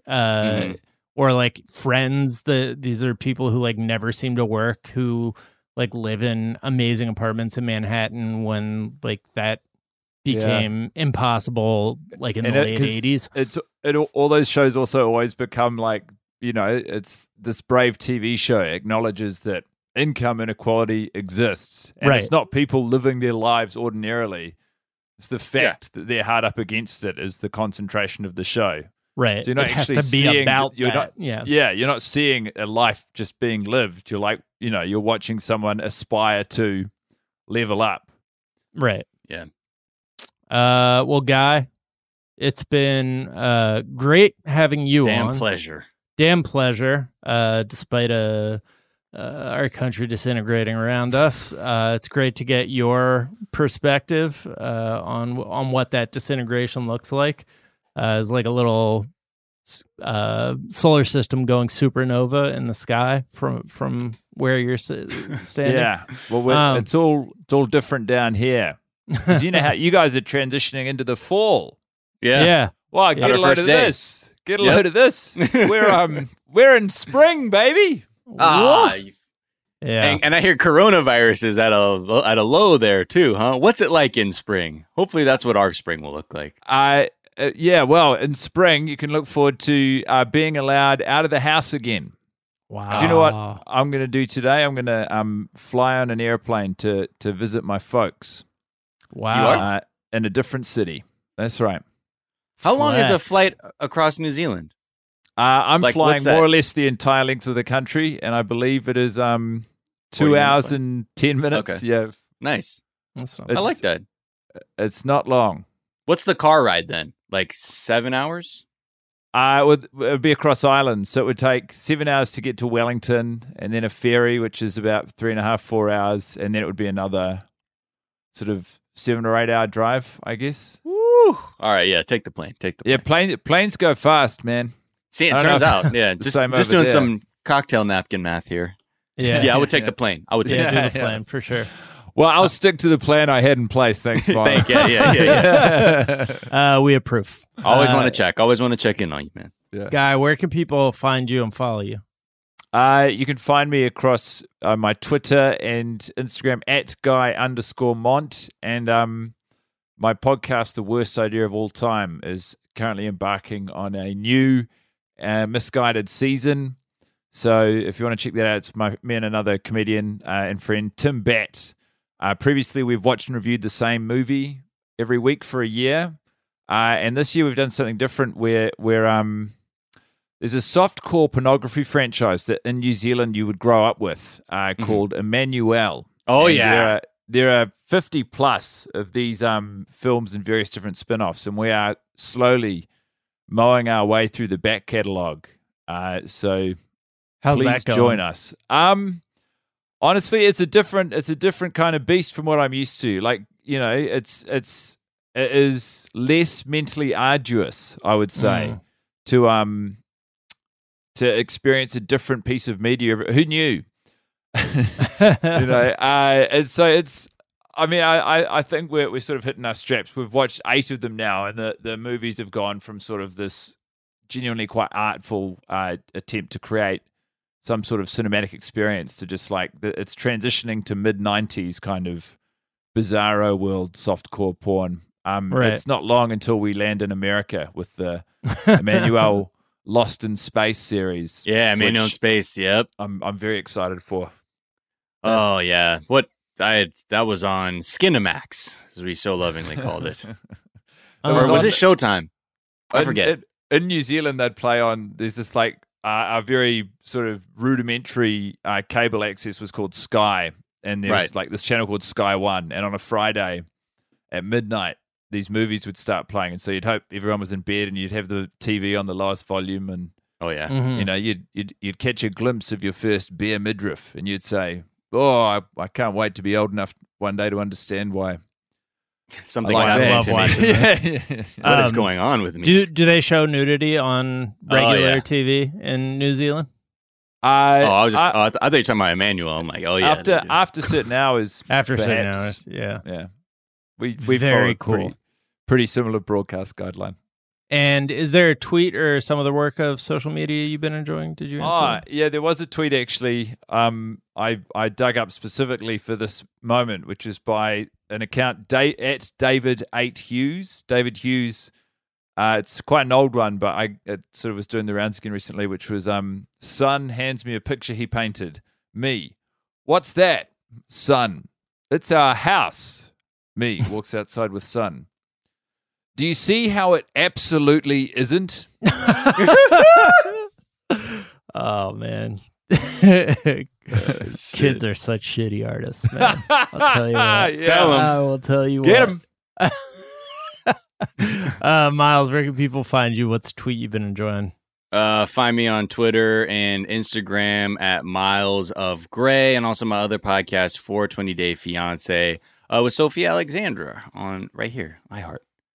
Speaker 4: or like Friends. These are people who like never seem to work, who like live in amazing apartments in Manhattan when like that became impossible, like in the late 80s.
Speaker 8: All those shows also always become like, it's this Brave TV show acknowledges that income inequality exists, and it's not people living their lives ordinarily. It's the fact that they're hard up against it is the concentration of the show.
Speaker 4: Right.
Speaker 8: So you're not
Speaker 4: it
Speaker 8: actually
Speaker 4: has to be
Speaker 8: seeing
Speaker 4: about
Speaker 8: you're
Speaker 4: that.
Speaker 8: Not, you're not seeing a life just being lived. You're like, you're watching someone aspire to level up.
Speaker 4: Right.
Speaker 7: Yeah.
Speaker 4: Well, Guy, it's been great having you on. Damn pleasure. Despite our country disintegrating around us, it's great to get your perspective on what that disintegration looks like. It's like a little solar system going supernova in the sky from where you're standing.
Speaker 8: Yeah. Well, it's all different down here. Because you know how you guys are transitioning into the fall.
Speaker 4: Yeah.
Speaker 8: Well, get a load of this. Get a load of this. We're in spring, baby.
Speaker 7: Yeah. And I hear coronavirus is at a low there too, huh? What's it like in spring? Hopefully that's what our spring will look like.
Speaker 8: Well, in spring you can look forward to being allowed out of the house again.
Speaker 4: Wow.
Speaker 8: Do you know what I'm going to do today? I'm going to fly on an airplane to visit my folks.
Speaker 4: Wow.
Speaker 8: In a different city. That's right.
Speaker 7: How long is a flight across New Zealand?
Speaker 8: I'm flying more or less the entire length of the country, and I believe it is 2 hours and 10 minutes.
Speaker 7: Okay.
Speaker 8: Yeah.
Speaker 7: Nice.
Speaker 4: That's not
Speaker 7: I like that.
Speaker 8: It's not long.
Speaker 7: What's the car ride then? Like 7 hours?
Speaker 8: It would be across islands, so it would take 7 hours to get to Wellington, and then a ferry, which is about 3.5, 4 hours, and then it would be another sort of 7 or 8 hour drive, I guess.
Speaker 7: Woo! All right, yeah, take the plane.
Speaker 8: Yeah, planes go fast, man.
Speaker 7: See, it turns out, yeah, just doing some cocktail napkin math here.
Speaker 4: Yeah,
Speaker 7: I would take the plane. I would take
Speaker 4: the plane for sure.
Speaker 8: Well, I'll stick to the plan I had in place. Thanks, Bob.
Speaker 7: Yeah.
Speaker 4: We approve.
Speaker 7: Always want to check. Always want to check in on you, man.
Speaker 8: Yeah.
Speaker 4: Guy, where can people find you and follow you?
Speaker 8: You can find me across my Twitter and Instagram at Guy_Mont. And my podcast, The Worst Idea of All Time, is currently embarking on a new misguided season. So if you want to check that out, it's me and another comedian and friend, Tim Batt. Previously, we've watched and reviewed the same movie every week for a year. And this year we've done something different where there's a softcore pornography franchise that in New Zealand you would grow up with called Emmanuel.
Speaker 7: Oh,
Speaker 8: and
Speaker 7: yeah.
Speaker 8: There are 50 plus of these films and various different spin-offs, and we are slowly mowing our way through the back catalogue. So
Speaker 4: how's
Speaker 8: please
Speaker 4: that going?
Speaker 8: Join us. Honestly, it's a different kind of beast from what I'm used to. Like, you know, it is less mentally arduous, I would say, to experience a different piece of media. Who knew? You know, and so it's. I mean, I think we're sort of hitting our straps. We've watched 8 of them now, and the movies have gone from sort of this genuinely quite artful attempt to create some sort of cinematic experience to just like it's transitioning to mid-90s kind of bizarro world softcore porn.
Speaker 4: Right.
Speaker 8: It's not long until we land in America with the Emmanuel Lost in Space series.
Speaker 7: Yeah, Emmanuel in Space. Yep,
Speaker 8: I'm very excited for.
Speaker 7: Oh yeah, that was on Skinamax, as we so lovingly called it. Or was it Showtime? I forget.
Speaker 8: In New Zealand, they'd play on. There's this like a very sort of rudimentary cable access was called Sky, and there's like this channel called Sky One, and on a Friday at midnight, these movies would start playing, and so you'd hope everyone was in bed, and you'd have the TV on the lowest volume, and you know you'd catch a glimpse of your first bare midriff, and you'd say, "Oh, I can't wait to be old enough one day to understand why."
Speaker 7: Something's happening to me. What is going on with me?
Speaker 4: Do they show nudity on regular TV in New Zealand?
Speaker 7: I thought you were talking about Emmanuel. I'm like, oh yeah.
Speaker 8: After certain hours.
Speaker 4: Certain hours, yeah.
Speaker 8: We
Speaker 4: very
Speaker 8: cool. Pretty similar broadcast guideline.
Speaker 4: And is there a tweet or some of the work of social media you've been enjoying? Did you answer?
Speaker 8: Yeah, there was a tweet actually. I dug up specifically for this moment, which is by an account at David 8 Hughes. David Hughes. It's quite an old one, but it sort of was doing the rounds again recently, which was son hands me a picture he painted. Me. What's that? Son. It's our house. Me walks outside with son. Do you see how it absolutely isn't?
Speaker 4: Oh, man. Kids are such shitty artists, man. I'll tell you what.
Speaker 8: Yeah. Tell 'em.
Speaker 4: I will tell you
Speaker 8: Get
Speaker 4: what.
Speaker 8: them.
Speaker 4: Miles, where can people find you? What's a tweet you've been enjoying?
Speaker 7: Find me on Twitter and Instagram at Miles of Gray, and also my other podcast, 420 Day Fiance, with Sophie Alexandra on right here, iHeart.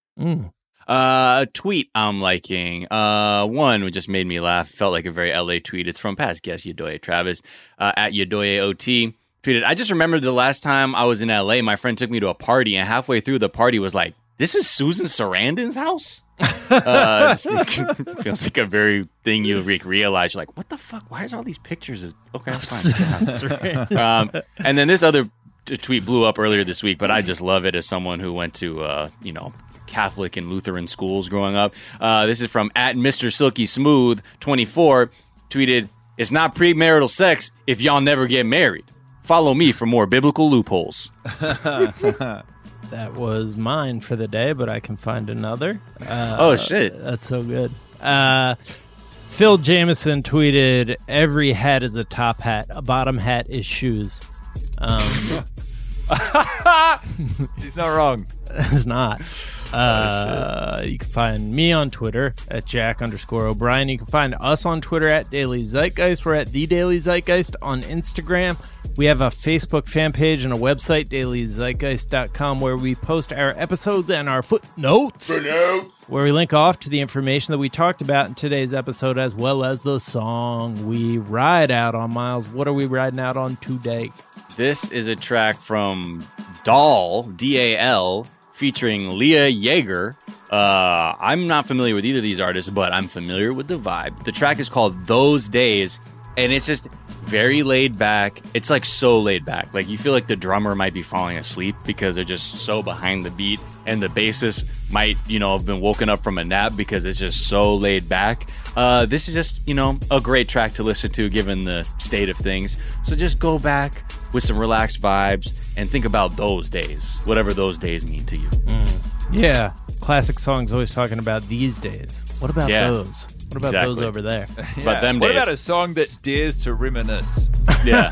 Speaker 7: A tweet I'm liking. One which just made me laugh. Felt like a very LA tweet. It's from past guest Yodoye Travis at Yodoye OT. Tweeted, I just remembered the last time I was in LA, my friend took me to a party, and halfway through the party was like, "This is Susan Sarandon's house." Feels like a very thing you realize. You're like, what the fuck? Why is all these pictures of? Okay, that's fine. And then this other tweet blew up earlier this week, but I just love it as someone who went to Catholic and Lutheran schools growing up. This is from at Mr. Silky Smooth 24. Tweeted, "It's not premarital sex if y'all never get married. Follow me for more biblical loopholes."
Speaker 4: That was mine for the day, but I can find another.
Speaker 7: Oh, shit.
Speaker 4: That's so good. Phil Jameson tweeted, "Every hat is a top hat. A bottom hat is shoes."
Speaker 8: He's not wrong.
Speaker 4: It's not. You can find me on Twitter at Jack_O'Brien. You can find us on Twitter at Daily Zeitgeist. We're at The Daily Zeitgeist on Instagram. We have a Facebook fan page and a website, dailyzeitgeist.com, where we post our episodes and our footnotes, where we link off to the information that we talked about in today's episode, as well as the song we ride out on. Miles, what are we riding out on today?
Speaker 7: This is a track from Dal, D-A-L, featuring Leah Yeager. I'm not familiar with either of these artists, but I'm familiar with the vibe. The track is called Those Days, and it's just very laid back. It's like so laid back. Like you feel like the drummer might be falling asleep because they're just so behind the beat, and the bassist might, have been woken up from a nap because it's just so laid back. This is just, a great track to listen to given the state of things. So just go back with some relaxed vibes and think about those days, whatever those days mean to you.
Speaker 4: Yeah. Classic songs always talking about these days. What about those? What about those over there?
Speaker 7: But them
Speaker 8: what
Speaker 7: days.
Speaker 8: about a song that dares to reminisce?
Speaker 7: Yeah.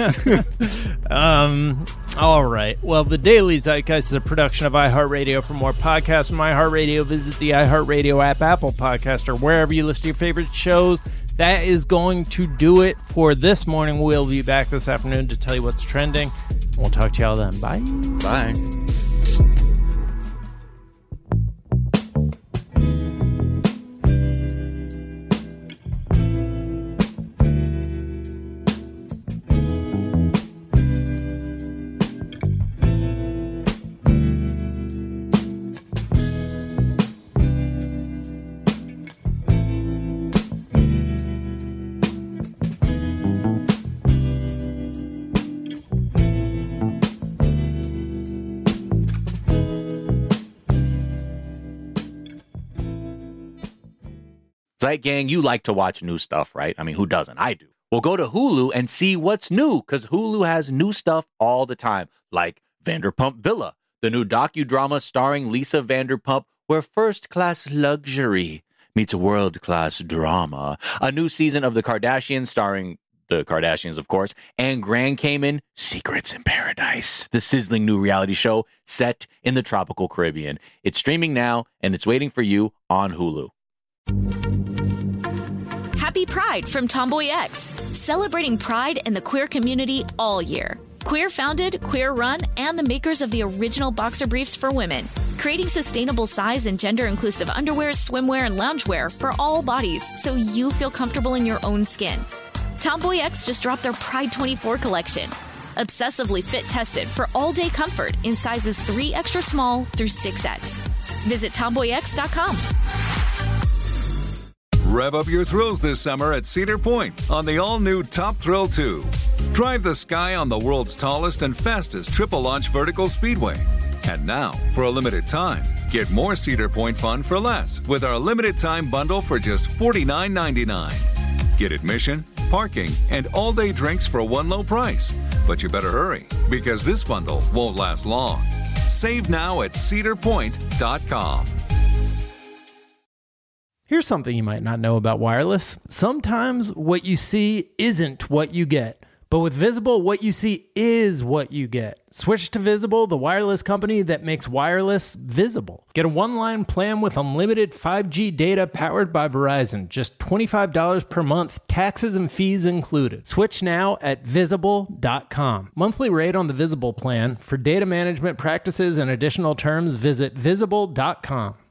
Speaker 4: All right. Well, the Daily Zeitgeist is a production of iHeartRadio. For more podcasts from iHeartRadio, visit the iHeartRadio app, Apple Podcast, or wherever you listen to your favorite shows. That is going to do it for this morning. We'll be back this afternoon to tell you what's trending. We'll talk to y'all then. Bye.
Speaker 7: Bye.
Speaker 1: Zeit Gang, you like to watch new stuff, right? I mean, who doesn't? I do. Well, go to Hulu and see what's new, because Hulu has new stuff all the time, like Vanderpump Villa, the new docudrama starring Lisa Vanderpump, where first-class luxury meets world-class drama. A new season of The Kardashians starring the Kardashians, of course, and Grand Cayman, Secrets in Paradise, the sizzling new reality show set in the tropical Caribbean. It's streaming now, and it's waiting for you on Hulu.
Speaker 2: Happy Pride from Tomboy X, celebrating pride and the queer community all year. Queer founded, queer run, and the makers of the original boxer briefs for women, creating sustainable size and gender inclusive underwear, swimwear, and loungewear for all bodies so you feel comfortable in your own skin. Tomboy X just dropped their Pride 24 collection, obsessively fit tested for all day comfort in sizes 3 extra small through 6X. Visit tomboyx.com.
Speaker 9: Rev up your thrills this summer at Cedar Point on the all-new Top Thrill 2. Drive the sky on the world's tallest and fastest triple-launch vertical speedway. And now, for a limited time, get more Cedar Point fun for less with our limited-time bundle for just $49.99. Get admission, parking, and all-day drinks for one low price. But you better hurry, because this bundle won't last long. Save now at cedarpoint.com.
Speaker 4: Here's something you might not know about wireless. Sometimes what you see isn't what you get. But with Visible, what you see is what you get. Switch to Visible, the wireless company that makes wireless visible. Get a one-line plan with unlimited 5G data powered by Verizon. Just $25 per month, taxes and fees included. Switch now at Visible.com. Monthly rate on the Visible plan. For data management practices and additional terms, visit Visible.com.